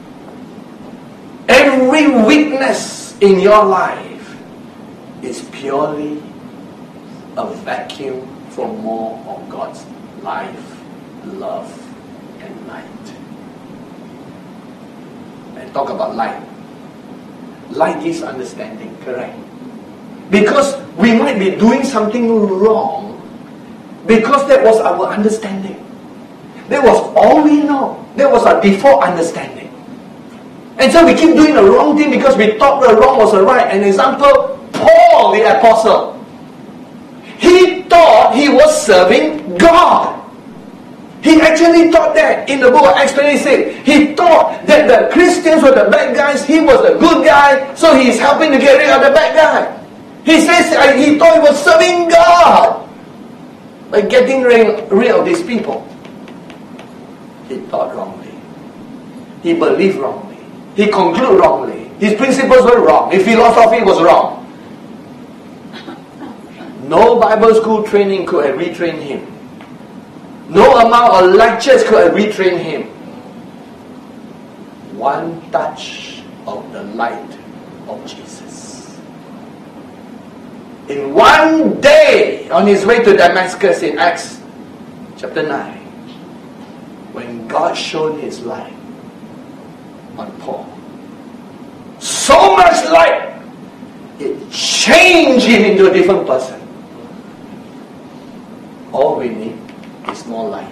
Every weakness in your life is purely a vacuum for more of God's life, love, and light. And talk about light. Light gives understanding, correct? Because we might be doing something wrong because that was our understanding. That was all we know. That was our default understanding. And so we keep doing the wrong thing because we thought the wrong was the right. An example, Paul the apostle. He thought he was serving God. He actually thought that in the book of Acts 26. He thought that the Christians were the bad guys. He was the good guy. So he's helping to get rid of the bad guy. He says he thought he was serving God by getting rid of these people. He thought wrongly. He believed wrongly. He concluded wrongly. His principles were wrong. His philosophy was wrong. No Bible school training could have retrained him. No amount of lectures could have retrained him. One touch of the light of Jesus. In one day, on his way to Damascus in Acts chapter 9, when God shone his light on Paul, so much light, it changed him into a different person. All we need is more light.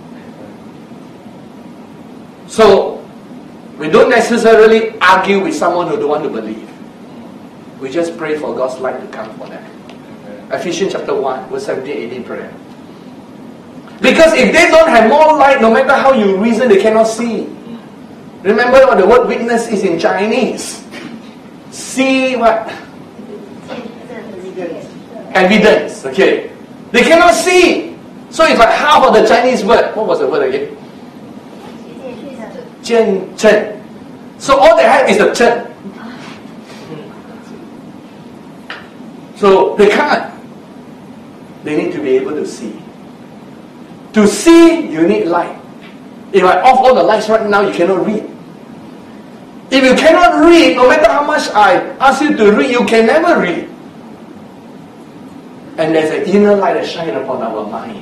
So, we don't necessarily argue with someone who don't want to believe. We just pray for God's light to come for them. Ephesians chapter 1, verse 17, 18 prayer. Because if they don't have more light, no matter how you reason, they cannot see. Remember what the word witness is in Chinese. See what? Evidence. Okay. They cannot see. So it's like half of the Chinese word. What was the word again? 见证. So all they have is the 证. So they can't. They need to be able to see. To see, you need light. If I off all the lights right now, you cannot read. If you cannot read, no matter how much I ask you to read, you can never read. And there's an inner light that shines upon our mind.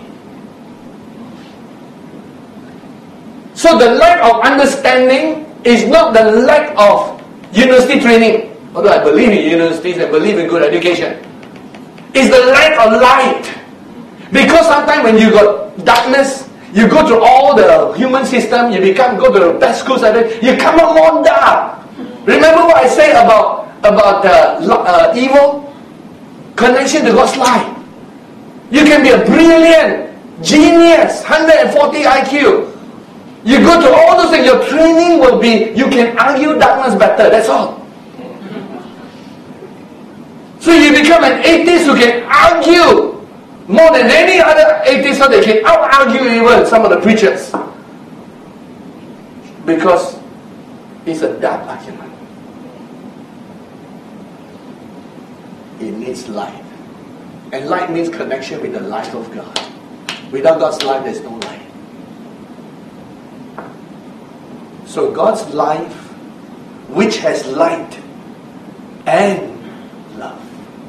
So the lack of understanding is not the lack of university training. Although I believe in universities and believe in good education. It's the lack of light. Because sometimes when you got darkness, you go through all the human system, you go to the best schools, you come out more dark. Remember what I said about evil? Connection to God's light. You can be a brilliant genius, 140 IQ. You go to all those things, your training will be, you can argue darkness better, that's all. So you become an atheist who can argue more than any other atheist, so they can out-argue even some of the preachers. Because it's a dark argument. It needs light. And light means connection with the life of God. Without God's life, there's no light. So God's life, which has light and love,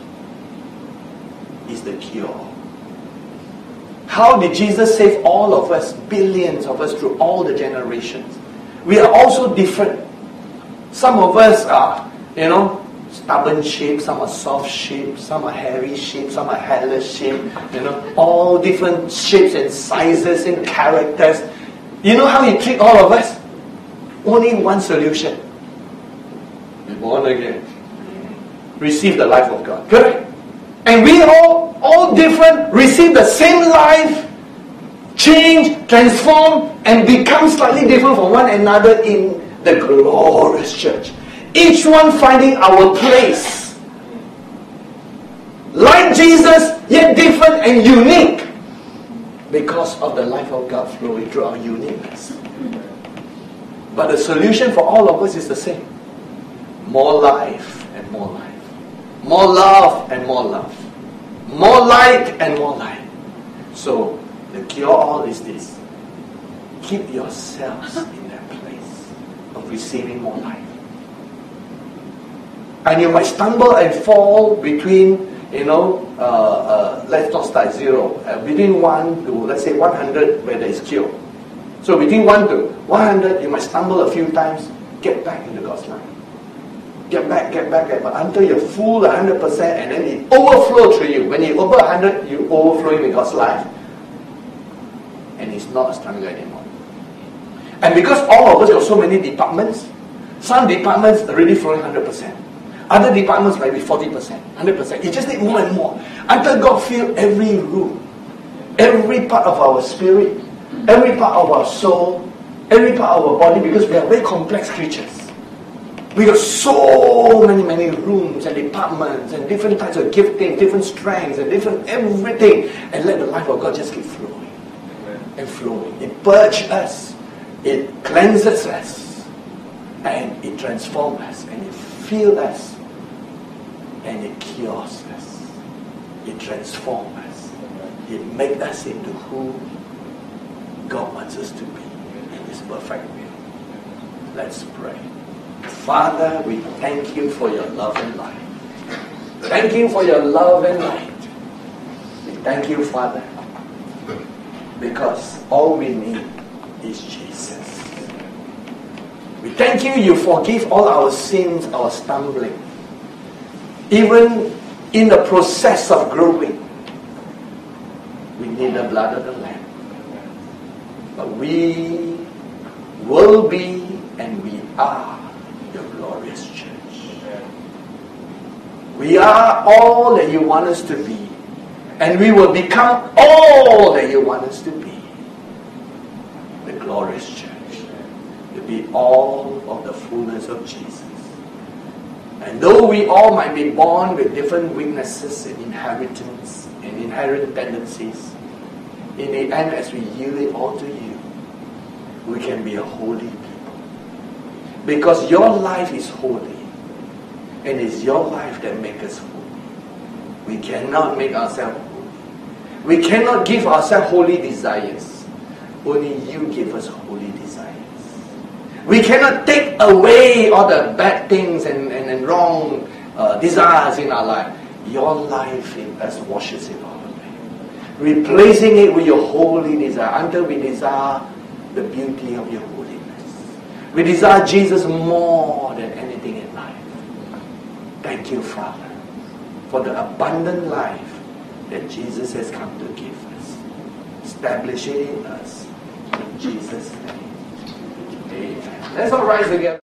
is the cure. How did Jesus save all of us, billions of us, through all the generations? We are also different. Some of us are, stubborn sheep, some are soft sheep, some are hairy sheep, some are hairless sheep, all different shapes and sizes and characters. You know how He treats all of us? Only one solution. Be born again. Receive the life of God. Correct? And we all different, receive the same life, change, transform, and become slightly different from one another in the glorious church. Each one finding our place. Like Jesus, yet different and unique. Because of the life of God flowing through our uniqueness. But the solution for all of us is the same. More life and more life. More love and more love. More light and more light. So, the cure all is this. Keep yourselves in that place of receiving more life. And you might stumble and fall between, let's not start zero. Between 1 to, let's say, 100 where there is cure. So between 1 to 100, you might stumble a few times, get back into God's life. Get back, but until you're full 100% and then it overflows through you. When you're over 100, you overflowing with God's life. And it's not a struggle anymore. And because all of us got so many departments, some departments are really flowing 100%. Other departments might be 40%, 100%. You just need more and more. Until God fills every room, every part of our spirit, every part of our soul, every part of our body, because we are very complex creatures. We got so many rooms and departments and different types of gifting, different strengths and different everything. And let the life of God just keep flowing and flowing. It purges us. It cleanses us. And it transforms us. And it fills us. And it cures us. It transforms us. It makes us into who God wants us to be in His perfect will. Let's pray. Father, we thank You for Your love and light. Thank You for Your love and light. We thank You, Father, because all we need is Jesus. We thank You, You forgive all our sins, our stumbling. Even in the process of growing, we need the blood of the Lamb. But we will be and we are Your glorious church. We are all that You want us to be. And we will become all that You want us to be. The glorious church. To be all of the fullness of Jesus. And though we all might be born with different weaknesses and inheritance and inherent tendencies, in the end, as we yield it all to You, we can be a holy people. Because Your life is holy. And it's Your life that makes us holy. We cannot make ourselves holy. We cannot give ourselves holy desires. Only You give us holy desires. We cannot take away all the bad things and wrong desires in our life. Your life in us washes it all away. Replacing it with Your holy desire until we desire the beauty of Your holiness. We desire Jesus more than anything in life. Thank You, Father, for the abundant life that Jesus has come to give us. Establish it in us. In Jesus' name. Amen. Let's all rise again.